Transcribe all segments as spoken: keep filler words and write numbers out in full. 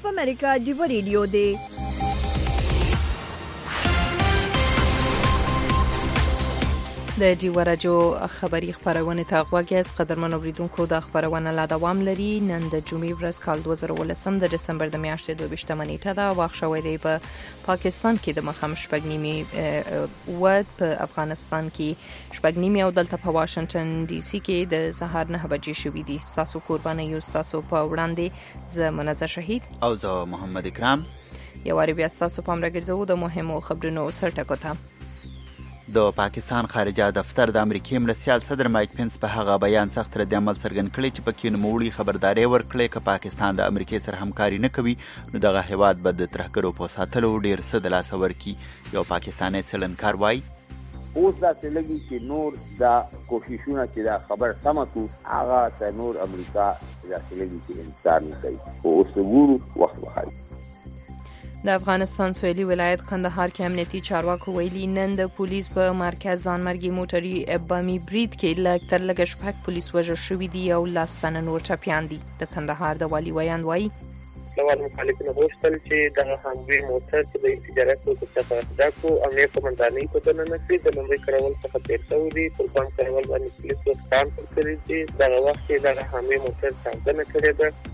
اف امریکا ډیو ریډیو دی. د ډیو راډیو خبری خبرونه ته غوږی است. قدرمن اوریدونکو د خبرونه لا دوام لري. نن د جمعې ورځ کال دوه زره ولسم د دسمبر د میاشتې دوه ویشتمه نیټه ده. وخت شوی دی په پاکستان کې د مخم شپږ نیمې و په افغانستان کې شپږ نیمې او دلته په واشنگټن ډي سي کې د سهار نه بجې شوې دي. تاسو قرباني یو تاسو په وړاندې ز منزه شهید او زه محمد اکرام یو واری بیا تاسو په امر کې د مهمو خبرونو سرټکو ته. د پاکستان خارجه دفتر د امریکای مرستیال صدر مایک پنس په هغه بیان سخت رد عمل څرګند کړی چې پکې نوموړي خبرداري ورکړي چې پاکستان د امریکای سره همکاري نه کوي نو دغه هیواد به د ترهګرو په ساتلو ډیر څه د لاس ورکړي. یو پاکستاني څلنکار وایي اوس دا څه لګي چې نور دا کوششونه چې دا خبر سم کو هغه ته نور امریکا دا څه لګي چې انسان نه کوي او اوس وګورو وخت وخت. د افغانستان سویلي ولایت کندهار کې امنیتي چارواکو ویلي نن د پولیس په مرکز ځانمرګي موټري بامي برید کې لږ تر لږه شپږ پولیس وژل شوي دي او لس تنه نور ټپیان دي. د کندهار د والي ویاند وایي نوال مخالفینو غوښتل چې د هموی موټر چې د تجارت او څخه کو امنیت قومندانۍ په دننه کې د لومړي کارول څخه تیر شوی دي. پر کوم کارول باندې پولیس وسکان کړی چې دا وخت کې د هموی موټر څنګه کړی ده.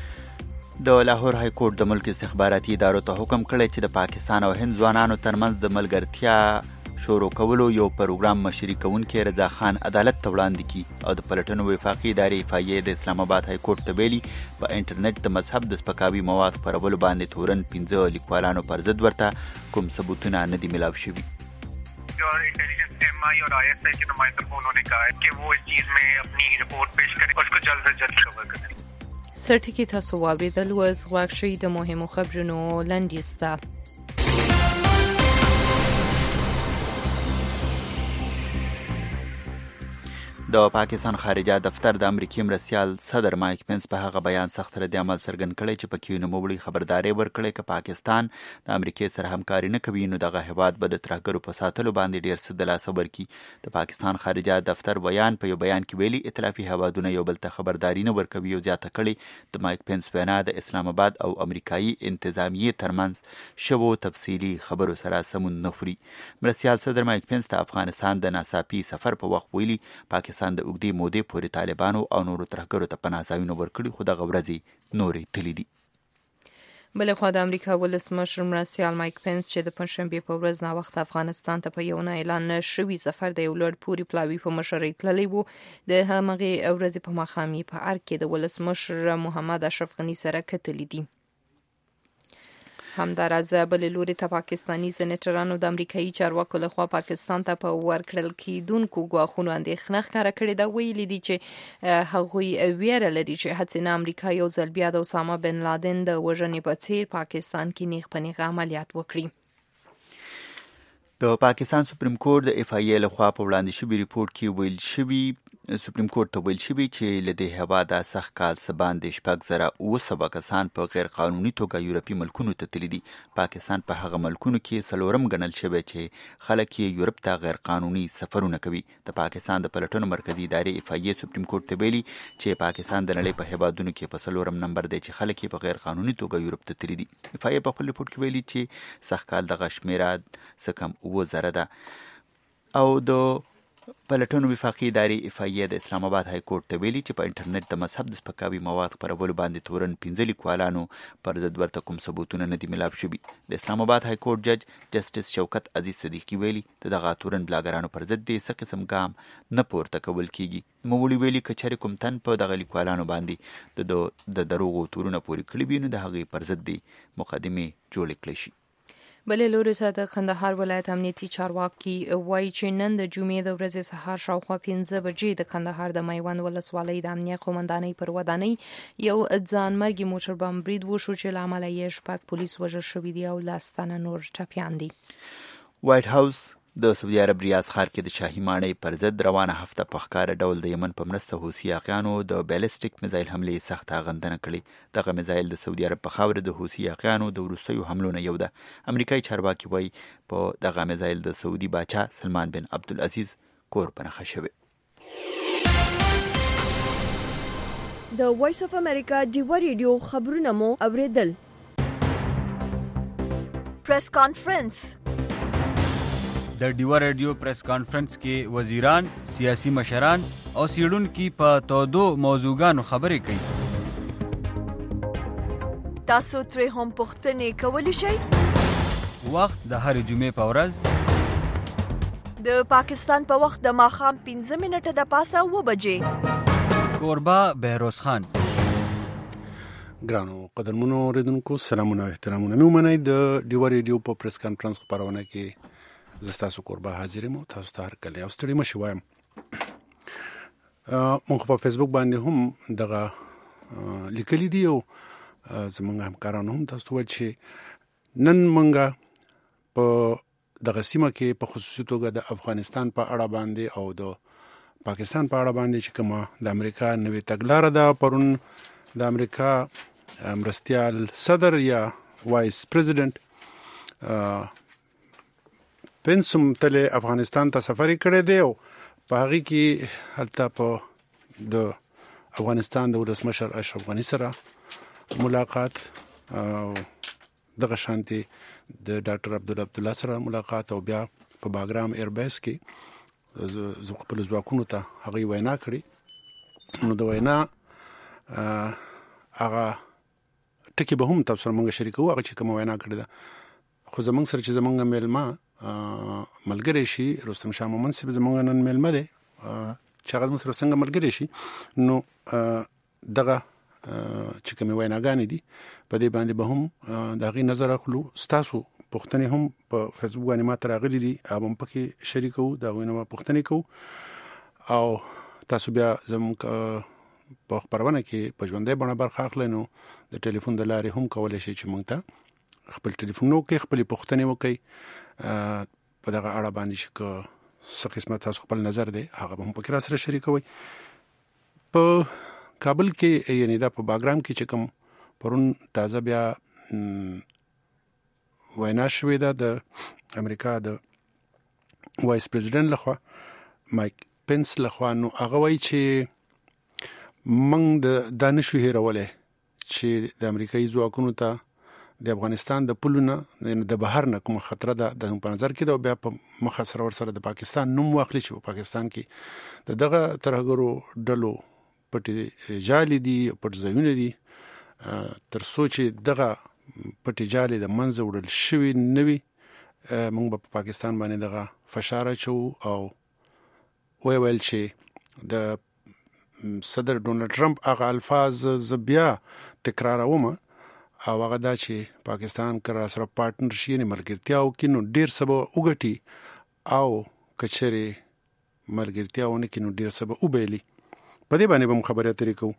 د لاهور های کورټ د ملک استخباراتي ادارو ته حکم کړی چې د پاکستان او هند ځوانانو ترمنځ د ملګرتیا شروع کولو یو پروګرام مشري کوونکی رضا خان عدالت ته وړاندې کړي او د پلټنو وفاقي ادارې فایې د اسلام آباد های کورټ ته ویلي په انټرنیټ د مذهب د سپکاوي مواد خپرولو باندې تورن پنځه لیکوالانو پر ضد ورته کوم ثبوتونه نه دي ملاو شوي. जो intelligence M आई और I S I के नुमाइंदों को उन्होंने कहा है कि वो इस चीज में अपनी रिपोर्ट पेश करें और उसको जल्द से जल्द कवर करें. سرټکی تاسو واوریدل وز غواړئ شي د مهمو خبرونو لنډیسته. د پاکستان خارجه دفتر د امریکای مرستیال صدر مایک پنس په هغه بیان سخت رد عمل څرګند کړی چې پکې نوموړي خبرداري ورکړي چې پاکستان د امریکای سره همکاري نه کوي نو دغه هیواد به د ترهګرو په ساتلو باندې ډیر څه د لاس ورکړي. د پاکستان خارجه دفتر بیان په یو بیان کې ویلي ائتلافي هیوادونه یو بل ته خبرداري نه ورکوي او زیاته کړي د مایک پنس وینا د اسلام آباد او امریکایي انتظامیه ترمنځ شوو تفصیلی خبرو سره سمون نه خوري. مرستیال صدر مایک پنس د افغانستان د ناڅاپي سفر په وخت ویلي پاکستان د اوږدې مودې پورې طالبانو او نورو ترهګرو ته پناه ځایونه ورکړي خو دغه ورځې نورې تللي دي. بلخوا د امریکا ولسمشر مرستیال مایک پنس چې د پنځشنبې په ورځ نا وخت افغانستان ته په یو نه اعلان شوی سفر د یو لوړ پوري پلاوی په مشرۍ تللی وو. د همغه ورځې په مخامي په ارګ کې د ولسمشر محمد اشرف غنی سره کتلی دي. همداراز بل لوري ته پاکستانی سېنیټرانو د امریکایي چارواکو لخوا پاکستان ته په ورکړل کېدونکو ګواښونو اندېښنه ښکاره کړې ده. ویلي دي چې هغوی ویره لري چې هڅې نه امریکا یو ځل بیا د اسامه بن لادن د وژنې په څیر پاکستان کې نیغ په نیغه عملیات وکړي. د پاکستان سپریم کورټ د اف ای ای لخوا په وړاندې شوي ریپورت کې ویل شوي سپریم کورټ ته ویل شوي چې له دې هیواده سخت کال څه باندې شپږ زره اوه سوه کسان په غیر قانوني توګه یورپي ملکونو ته تللي دي. پاکستان په هغه ملکونو کې څلورم ګڼل شوی چې خلک یې یورپ ته غیر قانوني سفرونه کوي. د پاکستان د پلټنو مرکزي ادارې اف ای ای سپریم کورټ ته ویلي چې پاکستان د نړۍ په هیوادونو کې په څلورم نمبر دی چې خلک یې په غیر قانوني توګه یورپ ته تللي دي. اف ای ای په خپل ریپورت کې ویلي چې سخت کال دغه شمیره څه کم اوه زره ده او د پلټنو وفاقي ادارې اف ای ای د اسلام آباد های کورټ ته ویلي چې په انټرنیټ د مذهب د سپکاوي مواد خپرولو باندې تورن پنځه لیکوالانو پر ضد ورته کوم ثبوتونه نه دي ملاو شوي. د اسلام آباد های کورټ جج جسټس شوکت عزیز صدیقي ویلي د دغه تورن بلاګرانو پر ضد دې څه قسم ګام نه پورته کول کیږي. نوموړي ویلي که چېرې کوم تن په دغه لیکوالانو باندې د دروغو تورونه پورې کړي وي نو د هغې پر ضد دې مقدمې جوړې کړی شي. بلې لوري ته د کندهار ولایت امنیتي چارواکي وایي چې نن د جمعې د ورځې سهار شاوخوا پنځه بجې د کندهار د میوند ولسوالۍ د امنیه قومندانۍ پر ودانۍ یو ځانمرګي موټر بم برید وشو چې له امله یې شپږ پولیس وژل شوي دي او لس تنه نور ټپیان دي. وایټ هاوس د سعودي عرب ریاض ښار کې د شاهي ماڼۍ پر ضد روانه هفته په ښکاره ډول د یمن په مرسته حوثي اغیانو د بیلسټیک میزایل حملې سخته غندنه کړې. دغه میزایل د سعودي عرب په خاوره د حوثي اغیانو د وروستیو حملو نه یو ده. امریکایي چارواکي وایي په دغه میزایل د سعودي باچا سلمان بن عبدالعزیز کور په نښه شوی. د وایس اف امریکا ډیو ریډیو خبرونه مو اوریدل. پریس کانفرنس. د ډیوا رادیو پریس کانفرنس کې وزیران، سیاسي مشران او سیړونکي په تودو موضوعګانو خبرې کوي. تاسو ترې هم پوښتنې کولی شئ. وخت د هرې جمعې په ورځ د پاکستان په وخت د ماښام پنځه منټه د پاسه اوه بجې. کوربه بهروز خان. ګرانو قدرمنو اوریدونکو، سلامونه او احترامونه مې ومنئ. د ډیوا رادیو په پریس کانفرنس خبرونه کې زه ستاسو کوربه حاضر یم او تاسو ته هرکلی او ستړي مه شئ وایم. موږ په فیسبوک باندې هم دغه لیکلي دي او زموږ همکارانو هم تاسو ته وویل چې نن موږ په دغه سیمه کې په خصوصي توګه د افغانستان په اړه باندې او د پاکستان په اړه باندې چې کومه د امریکا نوې تګلاره ده، پرون د امریکا مرستیال صدر یا وایس پریزیدنت پنس هم تل افغانستان ته سفر کړی دی او په هغه کې هلته په د افغانستان د ولسمشر اشرف غني سره ملاقات او دغه شانتي د ډاکټر عبدالله عبدالله سره ملاقات او بیا په باګرام ایربیس کې زه خپل ځواکونو ته هغه وینا کړې. نو د وینا هغه ټکی به هم تاسو سره موږ شریکو، هغه چې کوم وینا کړې ده. خو زمونږ سره چې زمونږ میلمه ملګری شي، رستم شاه مومند صاحب زمونږ نن میلمه دی چې هغه موږ سره څنګه ملګری شي، نو دغه چې کومې ویناګانې دي په دې باندې به هم د هغې نظر اخلو. ستاسو پوښتنې هم په فیسبوک باندې ما ته راغلي دي، هغه هم پکې شریکو، د هغوی نه به پوښتنې کوو او تاسو بیا زموږ په خپرونه کې په ژوندۍ بڼه برخه اخلئ. نو د ټلیفون د لارې هم کولی شئ چې موږ ته خپل ټلیفون وکړئ، خپلې پوښتنې وکړئ په دغه اړه باندې چې که څه قسمه تاسو خپل نظر دی هغه به هم پکې را سره شریکوئ. په کابل کې یعنی دا په باګرام کې چې کوم پرون تازه بیا وینا شوې ده د امریکا د وایس پریزیدنت لخوا مایک پنس لخوا، نو هغه وایي چې موږ دا نشو هیرولی چې د امریکایي ځواکونو ته د افغانستان د پولونه د بهر نه کومه خطر ده د په نظر کې ده او بیا په مخه سره ورسره د پاکستان نوم واخلي چې په پاکستان کې د دغه ترهګرو ډلو پټې جالې دي، پټ ځایونه دي، تر څو چې دغه پټې جالې د منځه وړل شوي نه وي موږ به په پاکستان باندې دغه فشار اچوو. او ویې ویل چې د صدر ډونالډ ټرمپ هغه الفاظ زه بیا تکراروم او هغه دا چې پاکستان که را سره پارټنرشي یعنې ملګرتیا وکړي نو ډېر څه به وګټي او که چېرې ملګرتیا ونه کړي نو ډېر څه به وبایلي. په دې باندې به هم خبرې اترې کوو.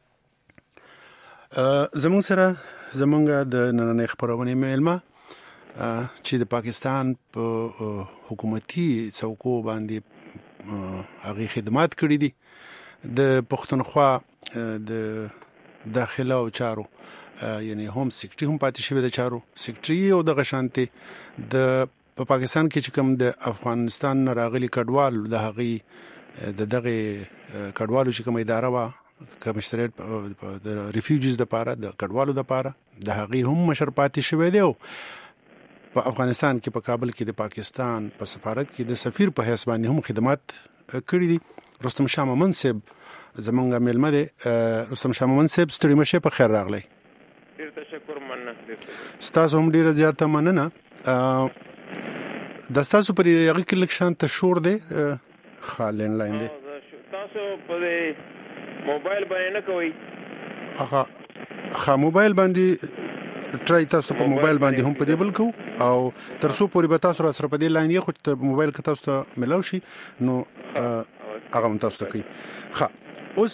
زموږ سره زموږ د نننۍ خپرونې میلمه چې د پاکستان په حکومتي څوکو باندې هغې خدمات کړي دي، د پښتونخوا د داخله او چارو یعنی هم سیکټري هم پاتې شوی د چارو سیکټري او دغه شانتي د په پاکستان کې چې کوم د افغانستان نه راغلي کډوال د هغې د دغه کډوالو چې کوم اداره وه کمشنریټ د ریفیوجیز د پاره د کډوالو د پاره د هغې هم مشر پاتې شوی دی او په افغانستان کې په کابل کې د پاکستان په سفارت کې د سفیر په حیث باندې هم خدمات کړي دي. رستم شاه مومند صاحب زمونږ میلمه دی. رستم شاه مومند صاحب ستړي مه شئ، په خیر راغلی. ډېر تشکر، مننه. ستاسو هم ډېره زیاته مننه. د ستاسو پر هغې کې لږ شان ته شور دی، ښه لینډلاین دی. تاسو په موبایل باندې نه کوئ؟ ښه ښه موبایل باندې ټرای تاسو په موبایل باندې هم په دې بل کو او تر څو پورې به تاسو را سره په دې لاین یې خو ته موبایل کې تاسو ته ملاو شي نو هغه هم تاسو ته کوي. ښه اوس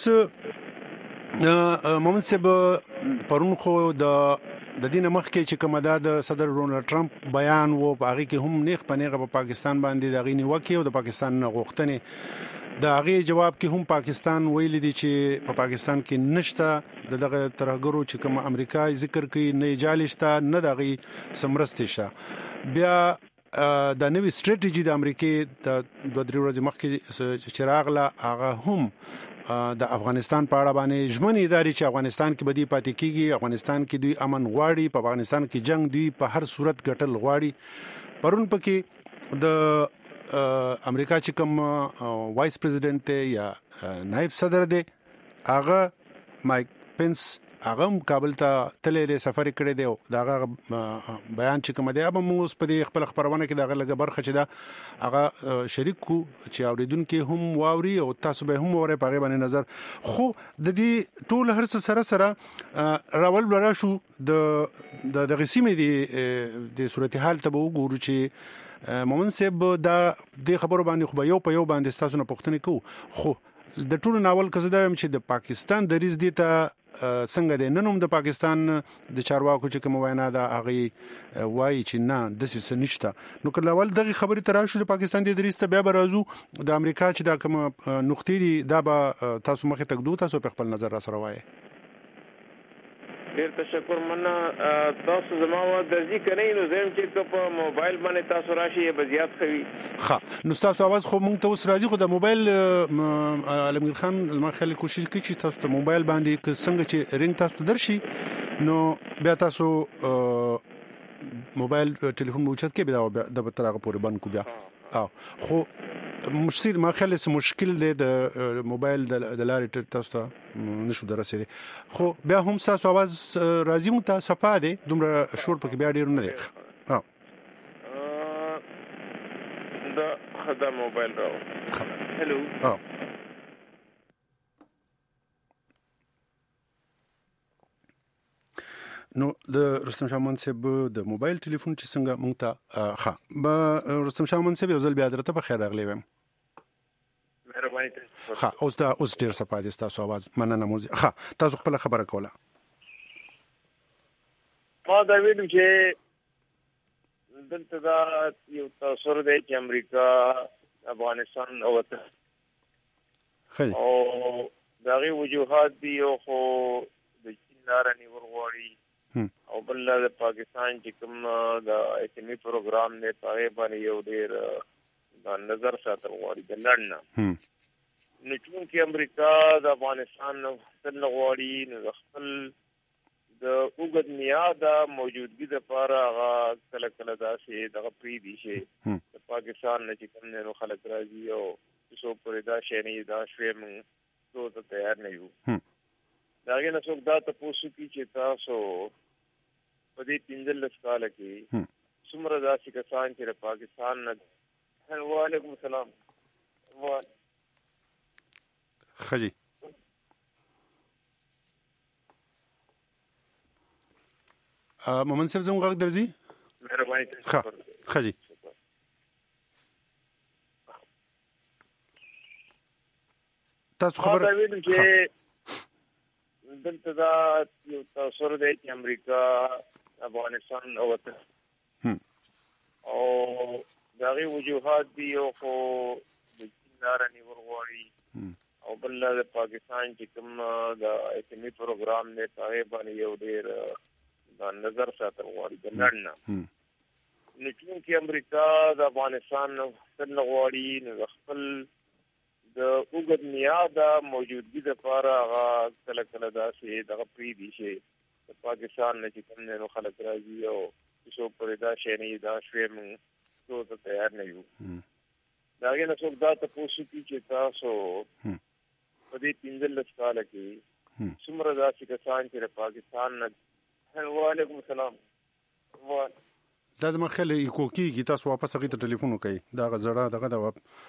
مومند صاحب پرون خو د د دې نه مخکې چې کومه دا د صدر ډونالډ ټرمپ بیان و په هغې کې هم نیغ په نیغه په پاکستان باندې د هغې نیوکې او د پاکستان نه غوښتنې د هغې جواب کې هم پاکستان ویلي دي چې په پاکستان کې نشته د دغه ترهګرو چې کوم امریکا ذکر کوي نه جالې شته نه د هغې څه مرستې شته. بیا د نوې سټریټیجي د امریکې د دوه درې ورځې مخکې چې راغله هغه هم د افغانستان په اړه باندې ژمنې ادارې چې افغانستان کې بدی پاتې کیږي، افغانستان کې دوی امن غواړي، په افغانستان کې جنگ دوی په هر صورت ګټل غواړي. پرون پکې د امریکا چې کوم وایس پریزیدنت یا نائب صدر دی هغه مایک پنس هغه کابل ته تللی سفر کړی دی. دا هغه بیان چې کوم دی اب موږ په دې خپل خبرونه کې دا لږه برخه چې دا هغه شریک کو چې اوریدونکو هم واوري او تاسو به هم وره په باندې نظر. خو د دې ټول هر څه سره سره راول برا شو د د غسیمې دی د صورتحال ته وګورو چې مومن صاحب دا د خبرو باندې خو یو په یو باندې تاسو نه پوښتنه کوو. خو د ټول ناول کزه دا چې د پاکستان د ریز دی ته څنګه دی نن هم د پاکستان د چارواکو چې کوم وینا دا هغه وایي چې نه د سیس نشته. نو کله اول دغه خبرې تر شو د پاکستان د ریز ته بیا برازو د امریکا چې دا کوم نقطې دي دا به تاسو مخه تکدو تاسو په خپل نظر را سره وایي. ډیر تشکر مننه. تاسو زما و درځي کنه نو زم چې په موبایل باندې تاسو راشي به زیات خوي. ها نو تاسو आवाज خو مونږ ته اوس راځي خو د موبایل علمگیر خان ما خلک کوشش کوي چې تاسو ته موبایل باندې څنګه چې رنګ تاسو درشي نو بیا تاسو موبایل ټلیفون موچت کې بیا د بترغه پورې باندې کو بیا او خو مشکل ما خلک مشکل دی د موبایل د لارې تاسو ته نشو درسېدي. خو بیا هم تاسو आवाज راځي مو ته صفه دی دومره شور پکې بیا ډیر نه دی. ها دا خدای موبایل راو. هلو ها نو د رستم شاه منصب د موبایل ټلیفون چې څنګه مونږ ته ښه به رستم شاه منصب یو ځل بیا درته په خیر راغلی وم. مهرباني ته ښه اوس دا اوس ډیر صفه دي تاسو आवाज مننه مو. ښه تاسو خپل خبره کوله. ما دا ویل چې دلته دا یو تاسو دی چې امریکا افغانستان او او دغه وجوهات دی او خو د چین لار نیول غواړي او بل د پاکستان چې کوم د اتمی پروګرام نه پاره باندې یو ډیر د نظر ساتل غواړي د لړنه. نو چې امریکا د افغانستان تل غواړي نو خپل د اوګد میاد موجودګي د لپاره هغه کله کله داسې دغه پری دي چې د پاکستان نه چې کوم نه خلک راځي او څو پرې دا شي نه دا شوي موږ ته تیار نه یو. داګه نه څوک دا تاسو کی چې تاسو په دې پنځلس کال کې څومره داسې کسان چې د پاکستان نه. وعلیکم السلام. خجی مومن صاحب زموږ غږ درځي؟ مهرباني ښه خجی تاسو خبر چې دلته دا یو تاسو دی چې امریکا افغانستان او او دغه وجوهات دی او خو د چین لار نیول غواړي او بل د پاکستان چې کوم د اتمی پروګرام نه پاره باندې یو ډیر د نظر ساتل غواړي د لړنه. نو چې امریکا د افغانستان تل غواړي نو خپل د اوګد میاد موجودګي د لپاره هغه کله کله داسې دغه پری دي چې د پاکستان نه چې کوم نه خلک راځي او څو پرې دا شي نه دا شوي موږ ته تیار نه یو. داګه نه څوک دا تاسو کی چې تاسو په دې پنځلس کال کې څومره داسې کسان چې د پاکستان نه. وعلیکم السلام. دا د مخله کوکی کی تاسو واپس هغه ته ټلیفون وکړئ دا غزړه دغه د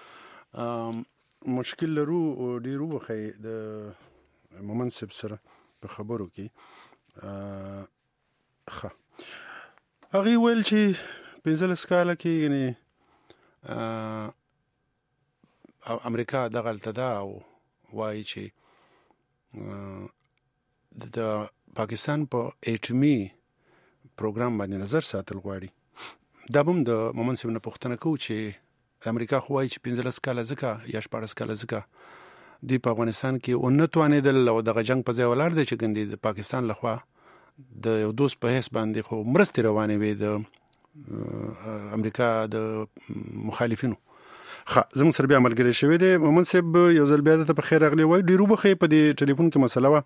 مشکل لرو ډیرو وخی د مومنسب سره په خبرو کې ښه هغه ویل چې پنځلس کاله کې یعنی امریکا دغه التدا او وایي چې د پاکستان په ایټمی پروګرام باندې نظر ساتل غواړي. دا هم د مومنسب نه پوښتنه کوي چې امریکا خو وايي چې پنځلس کاله ځکه یا شپږ کاله ځکه دی په افغانستان کې اونتوانه دل او دغه جنگ په ځای ولر دی چې ګندې د پاکستان لخوا د یو دوست په هیڅ باندې خو مرستې روانې وي د امریکا د مخالفینو. خا زموږ سره بیا ملګری شوی دی مومن صاحب یو ځل بیا ته په خیر راغلی وای ډیرو بخې په دې ټلیفون کې مسله وا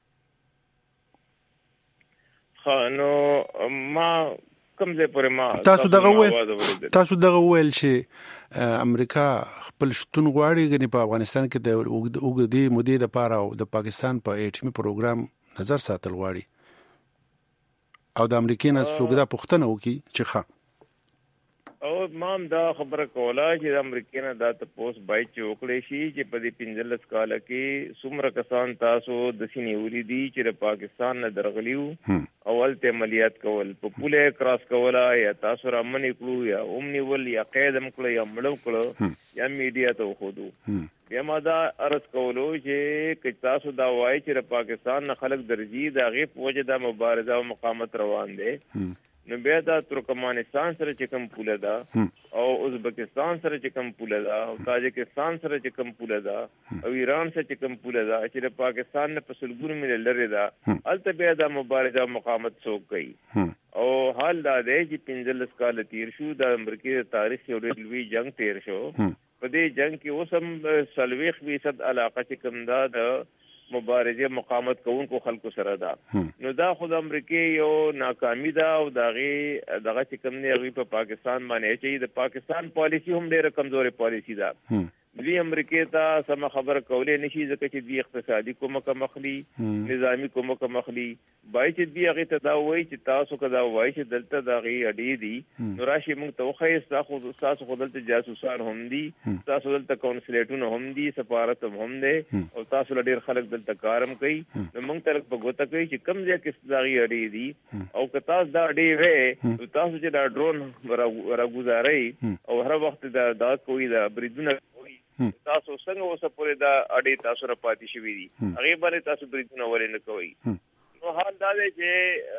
خا نو ما کوم ځای پورې ما تاسو دغه ویل تاسو دغه ویل چې امریکا خپل شتون غواړي غني په افغانستان کې د وګړي مودې د پاره او د پاکستان په ایټمي پروګرام نظر ساتل غواړي او د امریکا نه سوګدا پښتنه وکي چې ښه او مام دا خبره کوله چې د امریکا نه دا تاسو بای چې وکړې شي چې په دې پنځلس کال کې څومره کسان تاسو د سینې ولې دي چې د پاکستان نه درغلیو اول ته عملیات کول په پوله کراس کولا یا تاسو را منې کړو یا اومنی ول یا قیدم کړو یا مړو کړو یا میډیا ته وخودو بیا ما دا عرض کولو چې تاسو دا وایي چې د پاکستان نه خلک درځي دا غي په وجه د مبارزه او مقاومت روان دي نو بیا دا ترکمانستان سره چې کوم پوله ده او ازبکستان سره چې کوم پوله ده او تاجکستان سره چې کوم پوله ده او ایران سره چې کوم پوله ده چې د پاکستان نه په سلګونو میل لري ده البته بیا دا مبارزه او مقاومت څوک کوي او حال دا دی چې پنځلس کال تیر شو د امریکای تاریخ یو ډېر لوی جنگ تیر شو په دې جنگ کې اوس هم سلويخ فیصد علاقه چې کوم ده د مبارزه مقاومت کوونکو خلکو سره ده نو دا خود امریکای یو ناکامی ده او دغه دغه چې کوم نه غوي په پاکستان باندې چې د پاکستان پالیسی هم ډېره کمزوري پالیسی ده دوی امریکای ته سم خبر کولې نشي ځکه چې دوی اقتصادي کومک مخلي نظامی کومک مخلي بای چې دوی هغه ته دا وایي چې تاسو کدا وایي چې دلته دا غي اډې دي نو راشي موږ ته خو تاسو تاسو خو دلته جاسوسان هم دي تاسو دلته کونسلیټونه هم دي سفارت هم دي او تاسو لډیر خلک دلته کارم کوي نو موږ ته په ګوته کوي چې کم ځای کې دا غي اډې دي او که تاسو دا اډې وې تاسو چې دا ډرون راګوزاري او هر وخت دا دا کوي دا بریدونه تاسو څنګه اوسه پورې دا اډې تاسو را پاتې شوې دي هغه باندې تاسو بریدونه ولې نه کوي نو حال دا دی چې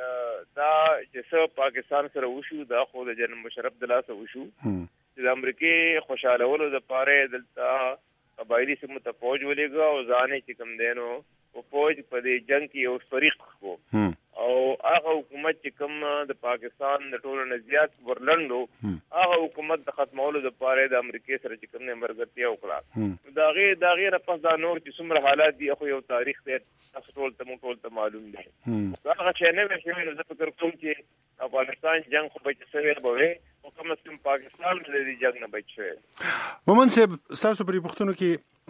دا چې څو پاکستان سره وشو دا خو د جنرال مشرف د لاسه وشو چې د امریکای خوشاله ولو د پاره دلته قبایلی سیمو ته فوج ولېګا او ځانې چې کوم دینو او فوج په دې جنگ کې یو فریق کو او هغه حکومت چې کوم د پاکستان د ټولو نه زیات ورلندو هغه حکومت د ختمولو د پاره د امریکای سره چې کوم نه مرګتیا وکړه دا غي دا غي نه پس دا نور چې څومره حالات دي خو یو تاریخ دی تاسو ټول ته مو ټول ته معلوم دی هغه چې نه وشي نو زه فکر کوم چې افغانستان جنگ خو به چې سوي به او کوم چې پاکستان د دې جنگ نه بچي مومن صاحب تاسو پرې پښتنو کې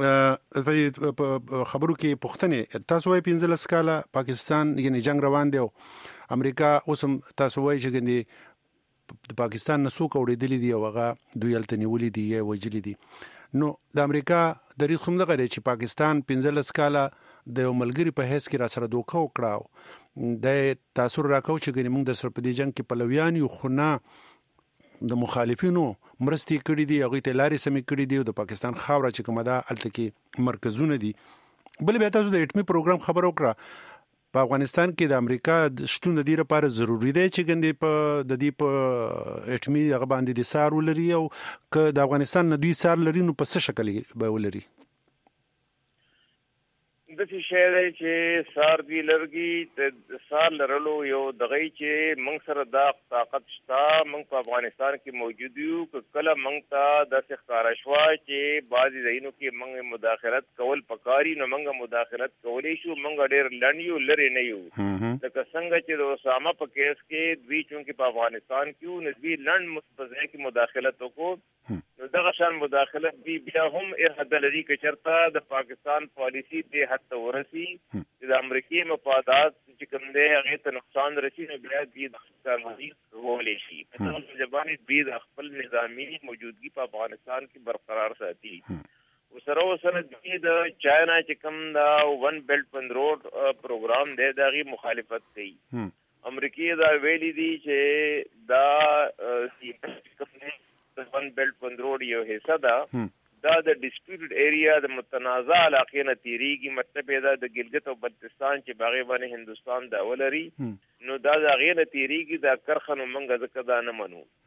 په خبرو کې پښتنه تاسو وايي پنځلس کاله پاکستان یعنی جنگ روان دی او امریکا اوسم تاسو وايي چې ګندي د پاکستان نسو کوړېدلې دی او هغه دوی الته نیولې دی یا وجلې دي نو د امریکا د ریښ هم دغه چې پاکستان پنځلس کاله د ملګری په هیڅ کې را سره دوکه وکړاو د تاسو راکاو چې ګنې موږ د سر په دې جنگ کې پلویان یو خو نه د مخالفینو مرستي کړې دي هغه ته لارې سمې کړې دي او د پاکستان خاوره چې کومه ده الته کې مرکزونه دي بل به تاسو د ایټمي پروګرام خبر وکړه په افغانستان کې د امریکا شتون د دې لپاره ضروری دی چې ګندې په د دې په ایټمي هغه باندې د سار ولري او که د افغانستان نه دوی سار لري نو په څه شکل به ولري د څه شی دی چې سار دی لرګي د سار لرلو یو دغه چې موږ سره دا طاقت شته موږ په افغانستان کې موجود یو کله موږ ته د ښکارا شوا چې بعضی ځایونو کې موږ مداخلت کول پکاري نو موږ مداخلت کولې شو موږ ډېر لنډ یو لري نه یو لکه څنګه چې د اسامه په کیس کې دوی چې په افغانستان کې نو دوی لنډ مستضعف کې مداخلت وکړو نو دغه شان مداخلت دی بیا هم اراده لري چې چرته د پاکستان پالیسی دی حتی ورسی چې د امریکای مفادات چې کوم دی هغه ته نقصان رسي نو بیا دې د کارمایي کولای شي په دغه ځبانې دې د خپل نظامی موجودګي په افغانستان کې برقرار ساتي وسره وسره دې د چاینا چې کوم دا ون بیلټ ون روډ پروګرام دی دغه مخالفت کوي امریکای دا ویلي دي چې دا ون بیلټ ون روډ یو حصہ ده دا د ډیسپیوټډ ایریا د متنازع علاقې نه تیریږي مطلب دا د ګلګت او بلتستان چې باغې باندې هندستان دا ولري نو دا د هغې نه تیریږي دا کرخه نو موږ ځکه دا نه منو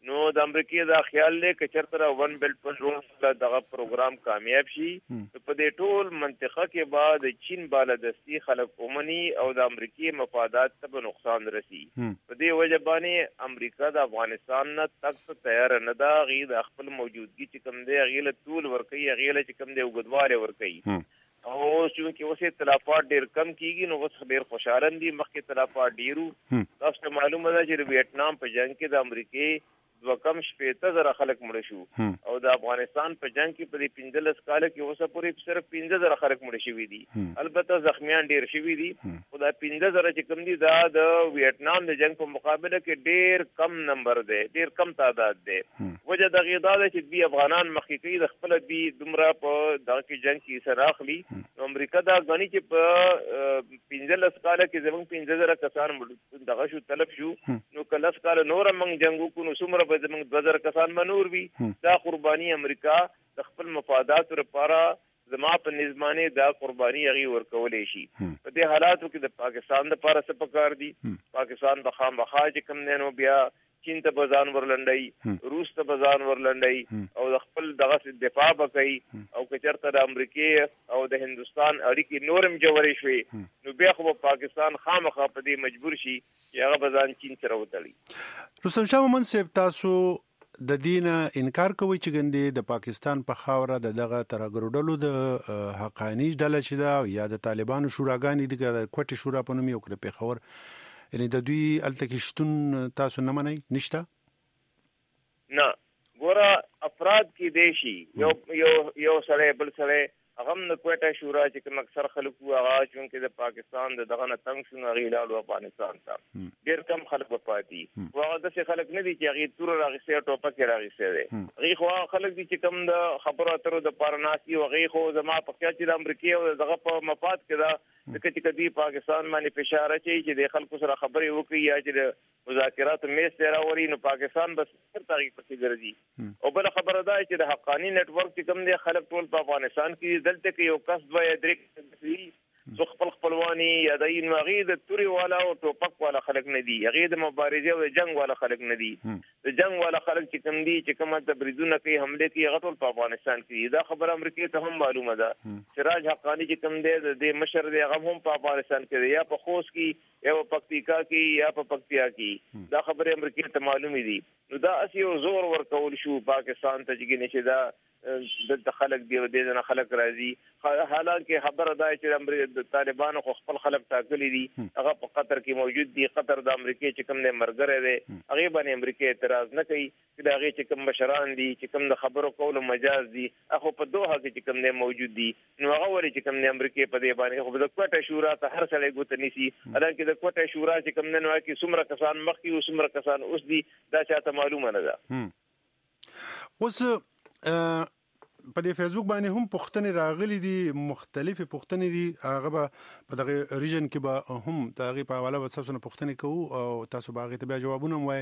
نو د امریکای دا خیال لري چې چرته ون بیلټ ون رود دغه پروګرام کامیاب شي په دې ټول منطقه کې بعد چین بالادستی خلک اومني او د امریکای مفادات ته نقصان رسی په دې وجه باندې امریکا د افغانستان نه تک تیار نه دا غي د خپل موجودګي چې کوم دی غیله طول ورکي غیله چې کوم دی وګدواله ورکي او چې اوسه تلافات ډیر کم کیږي نو اوس ډیر خوشاله دي مخکې تلافات ډیرو تاسو معلومه ده چې ویتنام په جنگ کې د امریکای دوه کم شپېته زره خلک مړ شو او د افغانستان په جنگ کې په دې پنځلس کال کې اوسه پورې صرف پنځه زره خلک مړ شوي دي البته زخمیان ډیر شوي دي خو دا پنځه زره چې کوم دي دا د ویتنام د جنگ په مقابله کې ډیر کم نمبر دی ډیر کم تعداد دی وجه د غیدا ده چې دوی افغانان مخکې کوي د خپل دی دومره په دغه کې جنگ کې سره اخلي امریکا دا غني چې په پنځلس کال کې زموږ پنځه زره کسان دغه شو طلب شو نو کله کال نور موږ جنگو کو نو څومره به زموږ دوه زره کسان منور وي دا قرباني امریکا د خپل مفادات لپاره زما په نظمانه دا قرباني هغه ورکولې شي په دې حالاتو کې د پاکستان لپاره څه پکار دي پاکستان د خامخا چې کوم نه نو بیا چین ته بزان ورلنډي روس ته بزان ورلنډي او د خپل دغه دفاع وکړي او کچرته د امریکای او د هندستان اړیکې نورم جوړې شوي نو بیا خو پاکستان خامخا په دې مجبور شي چې هغه بزان چین سره وتړي رستم شاه مومند صاحب تاسو د دینه انکار کوي چې ګندې د پاکستان په خاوره د دغه ترګرډلو د حقانی ډله چې دا یا د طالبانو شوراګانی د کوټي شورا په نوم یو کړ په خبر یعنی د دوی الته کې شتون تاسو نه منئ نشته نه ګوره افراد کې دیشي یو یو یو سره بل سره هغه د کوټه شورا چې کوم اکثر خلک هغه چې د پاکستان د دغه نه تنګ شو غیلالو افغانستان ته ډیر کم خلک پاتې هغه د څه خلک نه دي چې هغه تور راغسي ټوپک راغسي دي هغه خو خلک دي چې کوم د خبرو اترو د پارناسي او هغه خو زما په کې چې د امریکای او دغه په مفاد کې دا د کچې کدي پاکستان باندې فشار اچي چې د خلکو سره خبرې وکړي یا چې مذاکرات میز ته راوړي نو پاکستان بس تر تاریخ پسې ګرځي او بل خبره ده چې د حقانی نت ورک چې کوم دی خلک ټول په افغانستان کې دلته کې یو کس دوه درې زه خپل خپلواني یا د انوغي د توري والا او ټوپک والا خلک نه دي هغه د مبارزه او د جنگ والا خلک نه دي د جنگ والا خلک چې کوم دي چې کومه تبریدونه کوي حمله کوي هغه ټول په افغانستان کې دا خبره امریکای ته هم معلومه ده سراج حقانی چې کوم دی د مشر دی هغه هم په افغانستان کې یا په خوست کې یا په پکتیکا کې یا په پکتیا کې دا خبره امریکای ته معلومه دي نو دا اسی یو زور ورکول شو پاکستان ته چې نشه دا د خلک دی د نه خلک راځي حالانکه خبره ده چې د طالبانو خو خپل خلک ټاکلي دي هغه په قطر کې موجود دي قطر د امریکای چې کوم نه مرګره دی هغه باندې امریکای اعتراض نه کوي چې هغه چې کوم مشران دي چې کوم د خبرو کولو مجاز دي هغه په دوه کې چې کوم نه موجود دي نو هغه وري چې کوم نه امریکای په دې باندې خو د کوټه شورا ته هر څه لګوت نيسي حالانکه د کوټه شورا چې کوم نه نو کې څومره کسان مخکې او څومره کسان اوس دي دا چاته معلومه نه ده اوس په دې فیسبوک باندې هم پوښتنې راغلي دي مختلفه پوښتنې دي هغه په دغه ریجن کې به هم دغه په حواله به تاسو نه پوښتنې کوو او تاسو باغې ته بیا جوابونه وایي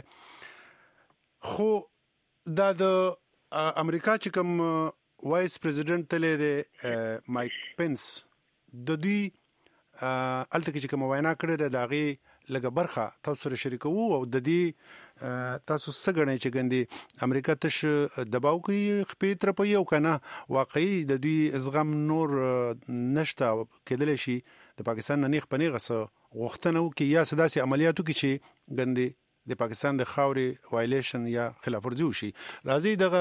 خو دا د امریکا چې کوم وایس پریزیدنت تل دی مایک پنس د دوی الته کې کوم وینا کړې ده دغه لګه برخه تاسو سره شریکو او د دې تاسو څنګه چې ګندې امریکا تش دباو کوي خپې تر په یو کنه واقعي د دوی ازغم نور نشته کېدل شي د پاکستان نه نیخ پنیغه سره غوښتنه وکي یا سداسي عملیاتو کې چې ګندې د پاکستان د خاورې وایلیشن یا خلاف ورزي وشي راځي دغه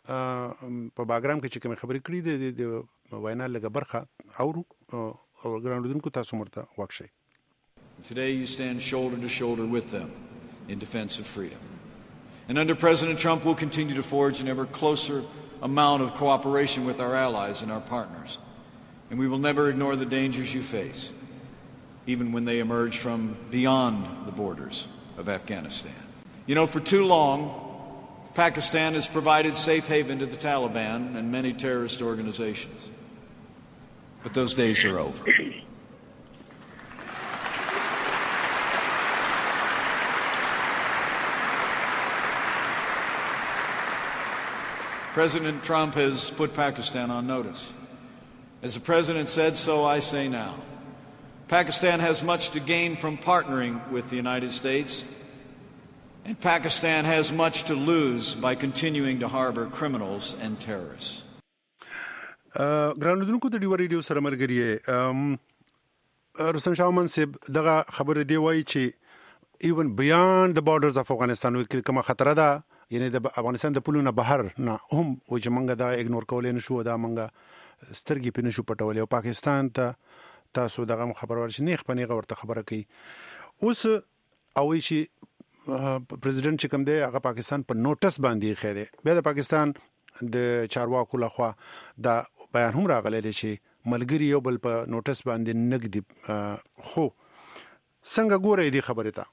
په باګرام کې چې کوم خبرې کړې د وینا لګه برخه اورو او ګراوندونکو تاسو مرته واکشي Today you stand shoulder to shoulder with them in defense of freedom. And under President Trump we'll continue to forge an ever closer amount of cooperation with our allies and our partners. And we will never ignore the dangers you face, even when they emerge from beyond the borders of Afghanistan. You know, for too long, Pakistan has provided safe haven to the Taliban and many terrorist organizations. But those days are over. President Trump has put Pakistan on notice. As the President said, so I say now. Pakistan has much to gain from partnering with the United States And Pakistan has much to lose by continuing to harbor criminals and terrorists. ګرانودونکو د ډیو ریډیو سره مرګري رستم شاه منصب دغه خبره دی وایي چې ایون بیاند د بارډرز اف افغانستان کې کومه خطر ده، یعنی د افغانستان د پولونو بهر نه هم و چې مونږ دا اګنور کولای نشو، دا مونږ سترګې پې نشو پټولای او پاکستان ته تاسو دغه خبر ورشي نیخ پنیغه ورته خبره کوي. اوس او چې پریزیدنت چې کوم دی هغه پاکستان په نوټس باندې خېده، بیا د پاکستان د چارواکو لخوا دا بیان هم راغلی دی چې ملګری یو بل په نوټس باندې نګدي. خو څنګه ګورې دی خبره ته؟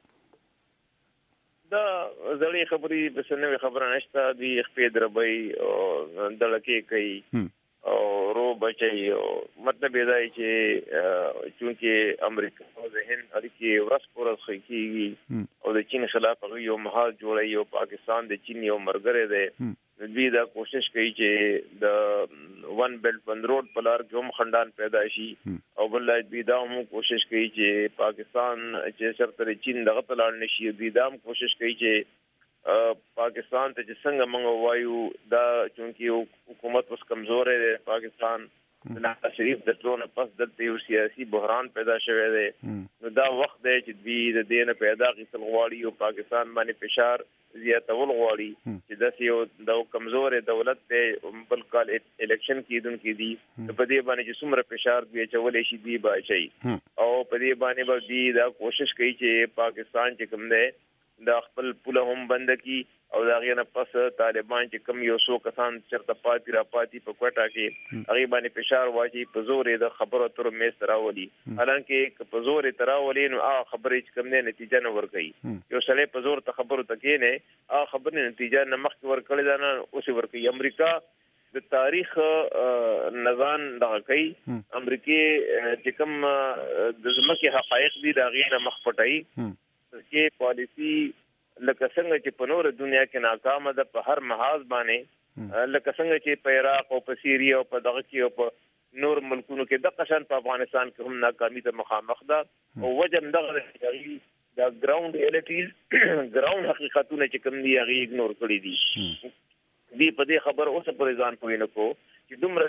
دا زړې خبرې د سنوي خبره نشته، دی خپې دربي او دلکه کوي او رو بچي او مطلب دا چې چونکه امریکا او هند اړیکې ورس پورس خېږي او د چین خلاف یو محاذ جوړي او پاکستان د چین یو مرګره دی، دوی دا کوشش کوي چې د ون بیلټ ون روډ په لار کې هم خندان پیدا شي او بل دوی دا هم کوشش کوي چې پاکستان چې شرط چین دغه په لار نشي، دوی دا هم کوشش کوي چې پاکستان ته چې څنګه موږ وایو دا چونکی حکومت اوس کمزور دی، پاکستان د نواز شریف د ټولو پس د یو سیاسي بحران پیدا شوی دی، نو دا وخت دی چې دوی د دې نه پیدا غوښتل غواړي او پاکستان باندې فشار زیاتول غواړي چې د یو د کمزور دولت ته بل کال الیکشن کیدونکو دي په دې باندې چې څومره فشار دی چولې شي دی بچي او په دې باندې به دی دا کوشش کوي چې پاکستان چې کوم دی د خپل پوله هم بند کی او دا غینه پس طالبان چې کم یو سو کسان چرته پاتې را پاتې په کوټه کې هغه باندې فشار واچي په زور د خبرو تر مې تراولي، حالانکه په زور تراولي نو هغه خبرې چې کم نه نتیجه نه ورکړي، یو سړی په زور ته خبرو تکې نه هغه خبرې نتیجه نه مخ ورکړي دا نه اوس ورکړي. امریکا د تاریخ نزان دغه کوي، امریکای چې کم د ځمکې حقایق دي دا غینه مخ پټي کې پالیسی لکه څنګه چې په نور دنیا کې ناکامه ده په هر محاذ باندې، لکه څنګه چې په عراق او په سیریا او په دغه کې او په نور ملکونو کې د قشن په افغانستان کې هم ناکامي ته مخامخ ده او وجه دغه دا ګراوند ریالټیز ګراوند حقیقتونه چې کوم دي هغه اګنور کړی دي. دی په دې خبر اوسه پر ځان پوي نه کو چې دومره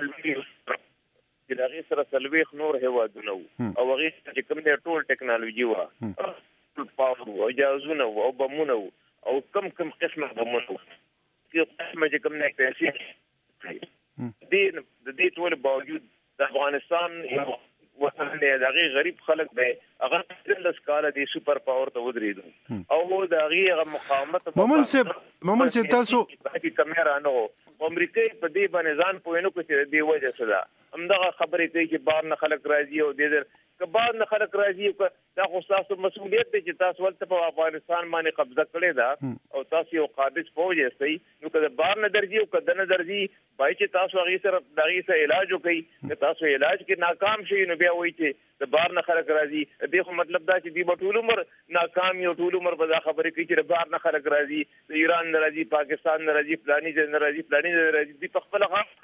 چې هغه سره سلويخ نور هوادونه او هغه چې کوم دی ټول ټیکنالوژي وا پاور او جازونه او بمونه او کم کم قسمه بمونه کې قسمه چې کوم نه پیسې دي د دې ټول باوجود د افغانستان وطن دی دغه غریب خلک به هغه د سکاله دی سپر پاور ته ودرېدو او د هغه مقاومت مومن سب مومن سب تاسو په کیمرا نو امریکای په دې باندې ځان پوینو چې دی وجه صدا همدغه خبرې کوي چې بار نه خلک راځي او د دې کبار نه خلک راځي او دا خو تاسو مسؤلیت دی چې تاسو ولته په افغانستان باندې قبضه کړی دا او تاسو یو قابض فوج یې نو کله بار نه درځي او کله نه درځي بای چې تاسو هغه سره دغه سره علاج وکړي چې تاسو علاج کې ناکام شي نو بیا وایي چې د بار نه خلک راځي دغه مطلب دا چې دی په ټول عمر ناکام یو ټول عمر په دا خبرې کوي چې بار نه خلک راځي د ایران نه راځي پاکستان نه راځي فلاني ځای نه راځي فلاني ځای راځي دی په خپل غاښ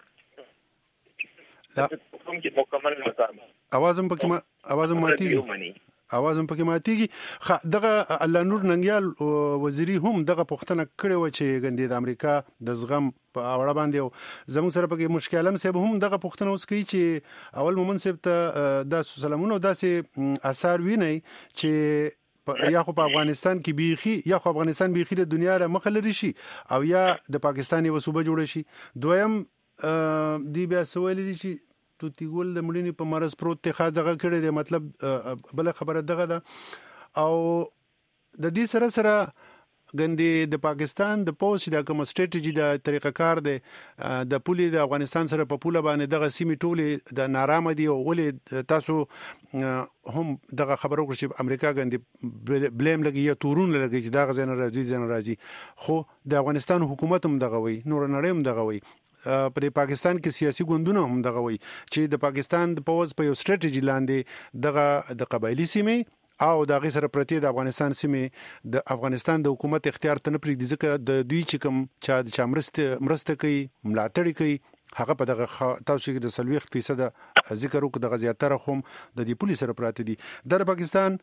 کوم چې مکمل ناکام اوازم پکې ما اوازم ماتيږي اوازم پکې ماتيږي دغه الله نور ننګیال وزیری هم دغه پښتنه کړې و چې ګندې د امریکا د زغم په اړه باندې زموږ سره پکې مشکلم سبب هم دغه پښتنه اوس کوي چې اول مومن سب ته د سلامونو داسې اثر ویني چې یا خو په افغانستان کې بيخي یا خو افغانستان بيخي د دنیا له مخ لري شي او یا د پاکستاني وسوبه جوړ شي. دویم دی بیا سوال دي چې تو تیګول د مړینې په مرز پروت ته دغه کړي دی، مطلب بل خبره دغه ده او د دې سره سره ګندې د پاکستان د پوس د کوم ستراتیژي د طریقه کار دی د پولي د افغانستان سره په پوله باندې دغه سیمې ټوله د نارامه دي او ولې تاسو هم دغه خبرو کړی چې امریکا ګندې بلیم لګي یا تورون لګي چې دغه ځنه راځي ځنه راځي، خو د افغانستان حکومت هم دغه وي، نور نړۍ هم دغه وي، پر پاکستان کې سیاسي ګوندونه هم دغه وي چې د پاکستان د پوز په یو ستراتیژي لاندې دغه د قبایلی سیمې او د غي سره پرتی د افغانستان سیمې د افغانستان د حکومت اختیار ته نه پریږدي ځکه د دوی چې کوم چا د چامرسته مرسته کوي ملاتړ کوي هغه په دغه تاسو کې د سلويخ فیصد ذکر وکړه دغه زیاتره هم د دې پولیس سره پراته دي. د پاکستان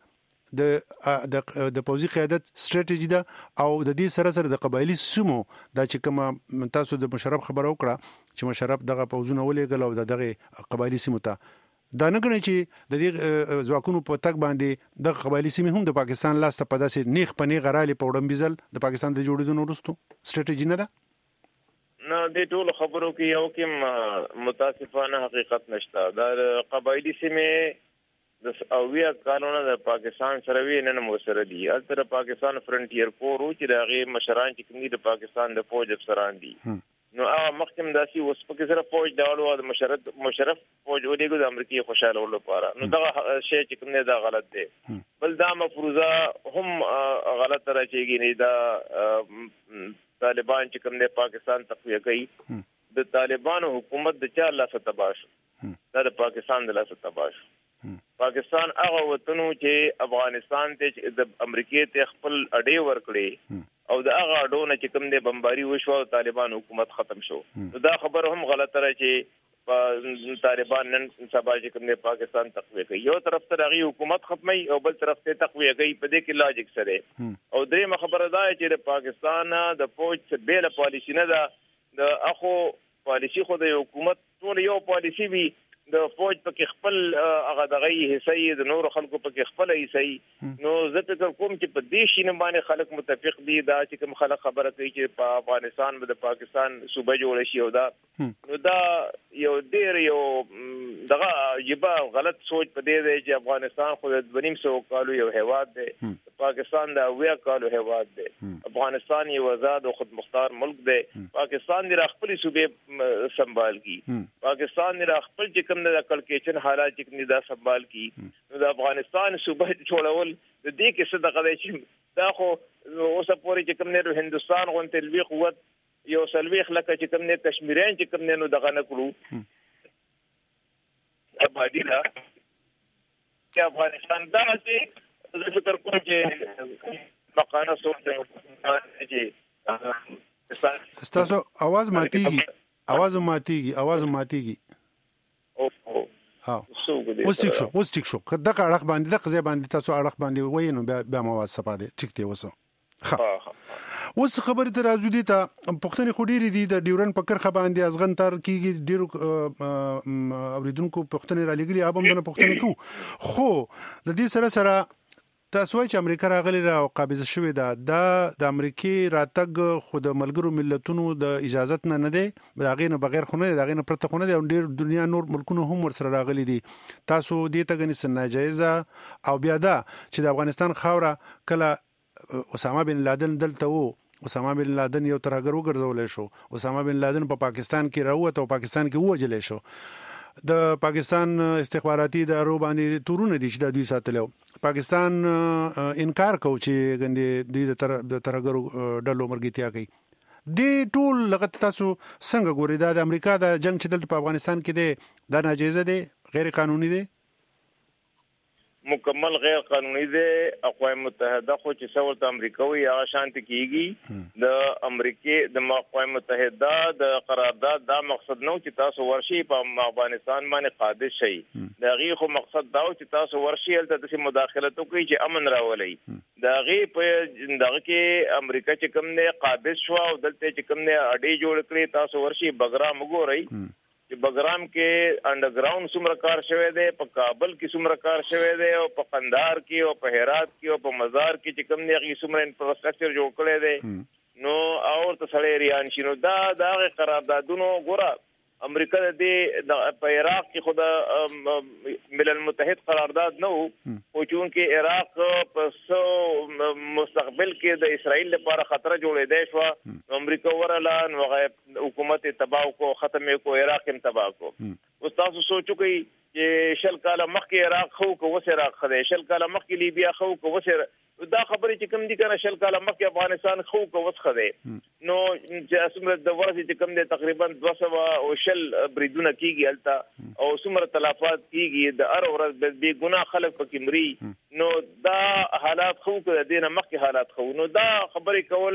د د پوزي قیادت ستراتیژي ده او د دې سره سره د قبایلی سیمو دا چې کوم تاسو د مشرف خبرو کړه چې مشرف دغه پوزونه ولېګل او دغه قبایلی سیمو ته دا نه غني چې د دې ځواکونو په تک باندې د قبایلی سیمې هم د پاکستان لاس ته پداسې نیخ پنی غرالي په وړم بيزل د پاکستان د جوړېدو وروسته ستراتیژي نه ده نه د ټول خبرو کې یو کې متاسفانه حقیقت نشته د قبایلی سیمې د اویا قانون د پاکستان سره وی نن مو سره دی البته پاکستان فرنټیر کور چې دغه مشران چې کوم د پاکستان د فوج افسران دي نو هغه مخکم داسي اوس په سره فوج داړو د مشرف مشرف فوج ودیګو د امریکای خوشاله ول لپاره نو دا شی چې کوم نه دا غلط دی بل دا مفروضه هم غلط راچېږي نه دا طالبان چې کوم د پاکستان تقویه کوي د طالبانو حکومت د چا لاس تباش دا د پاکستان د لاس تباش پاکستان هغه وطنو چې افغانستان ته د امریکای ته خپل اډې ورکړي او دا هغه اډونه چې کوم د بمباري وشو او طالبان حکومت ختم شو دا خبر هم غلطه را چې طالبان نن سبا چې کوم د پاکستان تقویه کوي یو طرف ته هغه حکومت ختمي او بل طرف ته تقویه کوي په دې کې لاجیک سره او درېمه خبره دا چې د پاکستان د فوج څخه بیل پالیسی نه ده د اخو پالیسی خو د حکومت ټول یو پالیسی وي د فوج په خپل هغه دغه حصې د نور خلکو په خپل حصې نو زه فکر کوم چې په دې شینه باندې خلک متفق دي دا چې کوم خلک خبره کوي چې په افغانستان د پاکستان صوبه جوړ شي او دا نو دا یو ډیر یو دغه یبا غلط سوچ په دې دی چې افغانستان خو د ونیم سو کالو یو هیواد دی پاکستان د اویا کالو هیواد دی افغانستان یو آزاد او خود مختار ملک دی پاکستان د خپل صوبې سنبال کی پاکستان د خپل چې د کلکیچن حالات چې دا سنبال کی نو د افغانستان صوبه جوړول د دې کې څه دغه چې دا خو اوسه پورې چې کوم نه هندستان غونډه لوی قوت یو سلويخ لکه چې کوم نه کشمیرین چې کوم نه دغه نه کړو ابادي دا چې افغانستان دا چې زه فکر کوم چې مقانه سوچ چې تاسو आवाज ماتيږي आवाज ماتيږي आवाज ماتيږي ها اوس ټیک شو اوس ټیک شو دغه اړه باندې دغه ځای باندې تاسو اړه باندې وینو بیا مواد سپاده ټیک دی وسه ها اوس خبرې ته راځو دي ته پښتني خډيري دي د ډیورن په کرخه باندې ازغن تر کیږي ډیرو اوریدونکو پښتني را لګري ابم نه پښتني کو خو د دې سره سره تاسو چې امریکا راغلی را او قابض شوې ده د امریکای راتګ خود ملګرو ملتونو د اجازت نه نه دی دغه نه بغیر خونه دغه نه پرته خونه دی او ډیر دنیا نور ملکونو هم ور سره راغلي دي تاسو دې ته غني سن ناجایزه او بیا دا چې د افغانستان خاوره کله اسامه بن لادن دلته وو اسامه بن لادن یو ترګر وګرځول شو اسامه بن لادن په پاکستان کې راوته او پاکستان کې وجل شو د پاکستان استخباراتي ادارو باندې تورونه دي چې د دوی ساتلو پاکستان انکار کو چې غندې د ترګرو ډلو مرګتیا کوي د ټول لغت تاسو څنګه ګوري د امریکا د جنگ چې د افغانستان کې دی دا ناجیزه دی غیر قانوني دی مکمل غیر قانوني دی اقوام متحده خو چې څورت امریکاوي هغه شانت کیږي د امریکای د اقوام متحده د قرارداد دا مقصد نو چې تاسو ورشي په افغانستان باندې قادر شي دا غي خو مقصد دا چې تاسو ورشي الته د مداخلت کوي چې امن راولي دا غي په دغه کې امریکا چې کوم نه قابض شو او دلته چې کوم نه اډي جوړ کړی تاسو ورشي بګرام وګورئ چې بګرام کې انډرګراوند څومره کار شوی دی په کابل کې څومره کار شوی دی او په قندهار کې او په هرات کې او په مزار کې چې کوم نه څومره انفراستراکچر جوړ کړی دی نو او ته سړی ریان شنو دا دا قراردادونو ګوره امریکا د په عراق کې خود ملل متحد قرارداد نه وو او چې عراق په سو مستقبل کې د اسرائیل لپاره خطر جوړېدای شو امریکا ورلان وغه حکومت تباہ کو ختم کو عراق هم تباہ کو اوس تاسو سوچو کوي چې شل کاله مخکې عراق خو کو وسه عراق خدای شل کاله مخکې لیبیا خو کو وسه دا خبرې چې کوم دي کنه شل کاله مخکې افغانستان خو کو وسه خدای نو چې اسمره د ورځې چې کوم دي تقریبا دوه سوه او شل بریدونه کیږي التا او څومره تلافات کیږي د هر ورځ به ګناه خلک پکې مري نو دا حالات خو کو د دینه مخکې حالات خو نو دا خبرې کول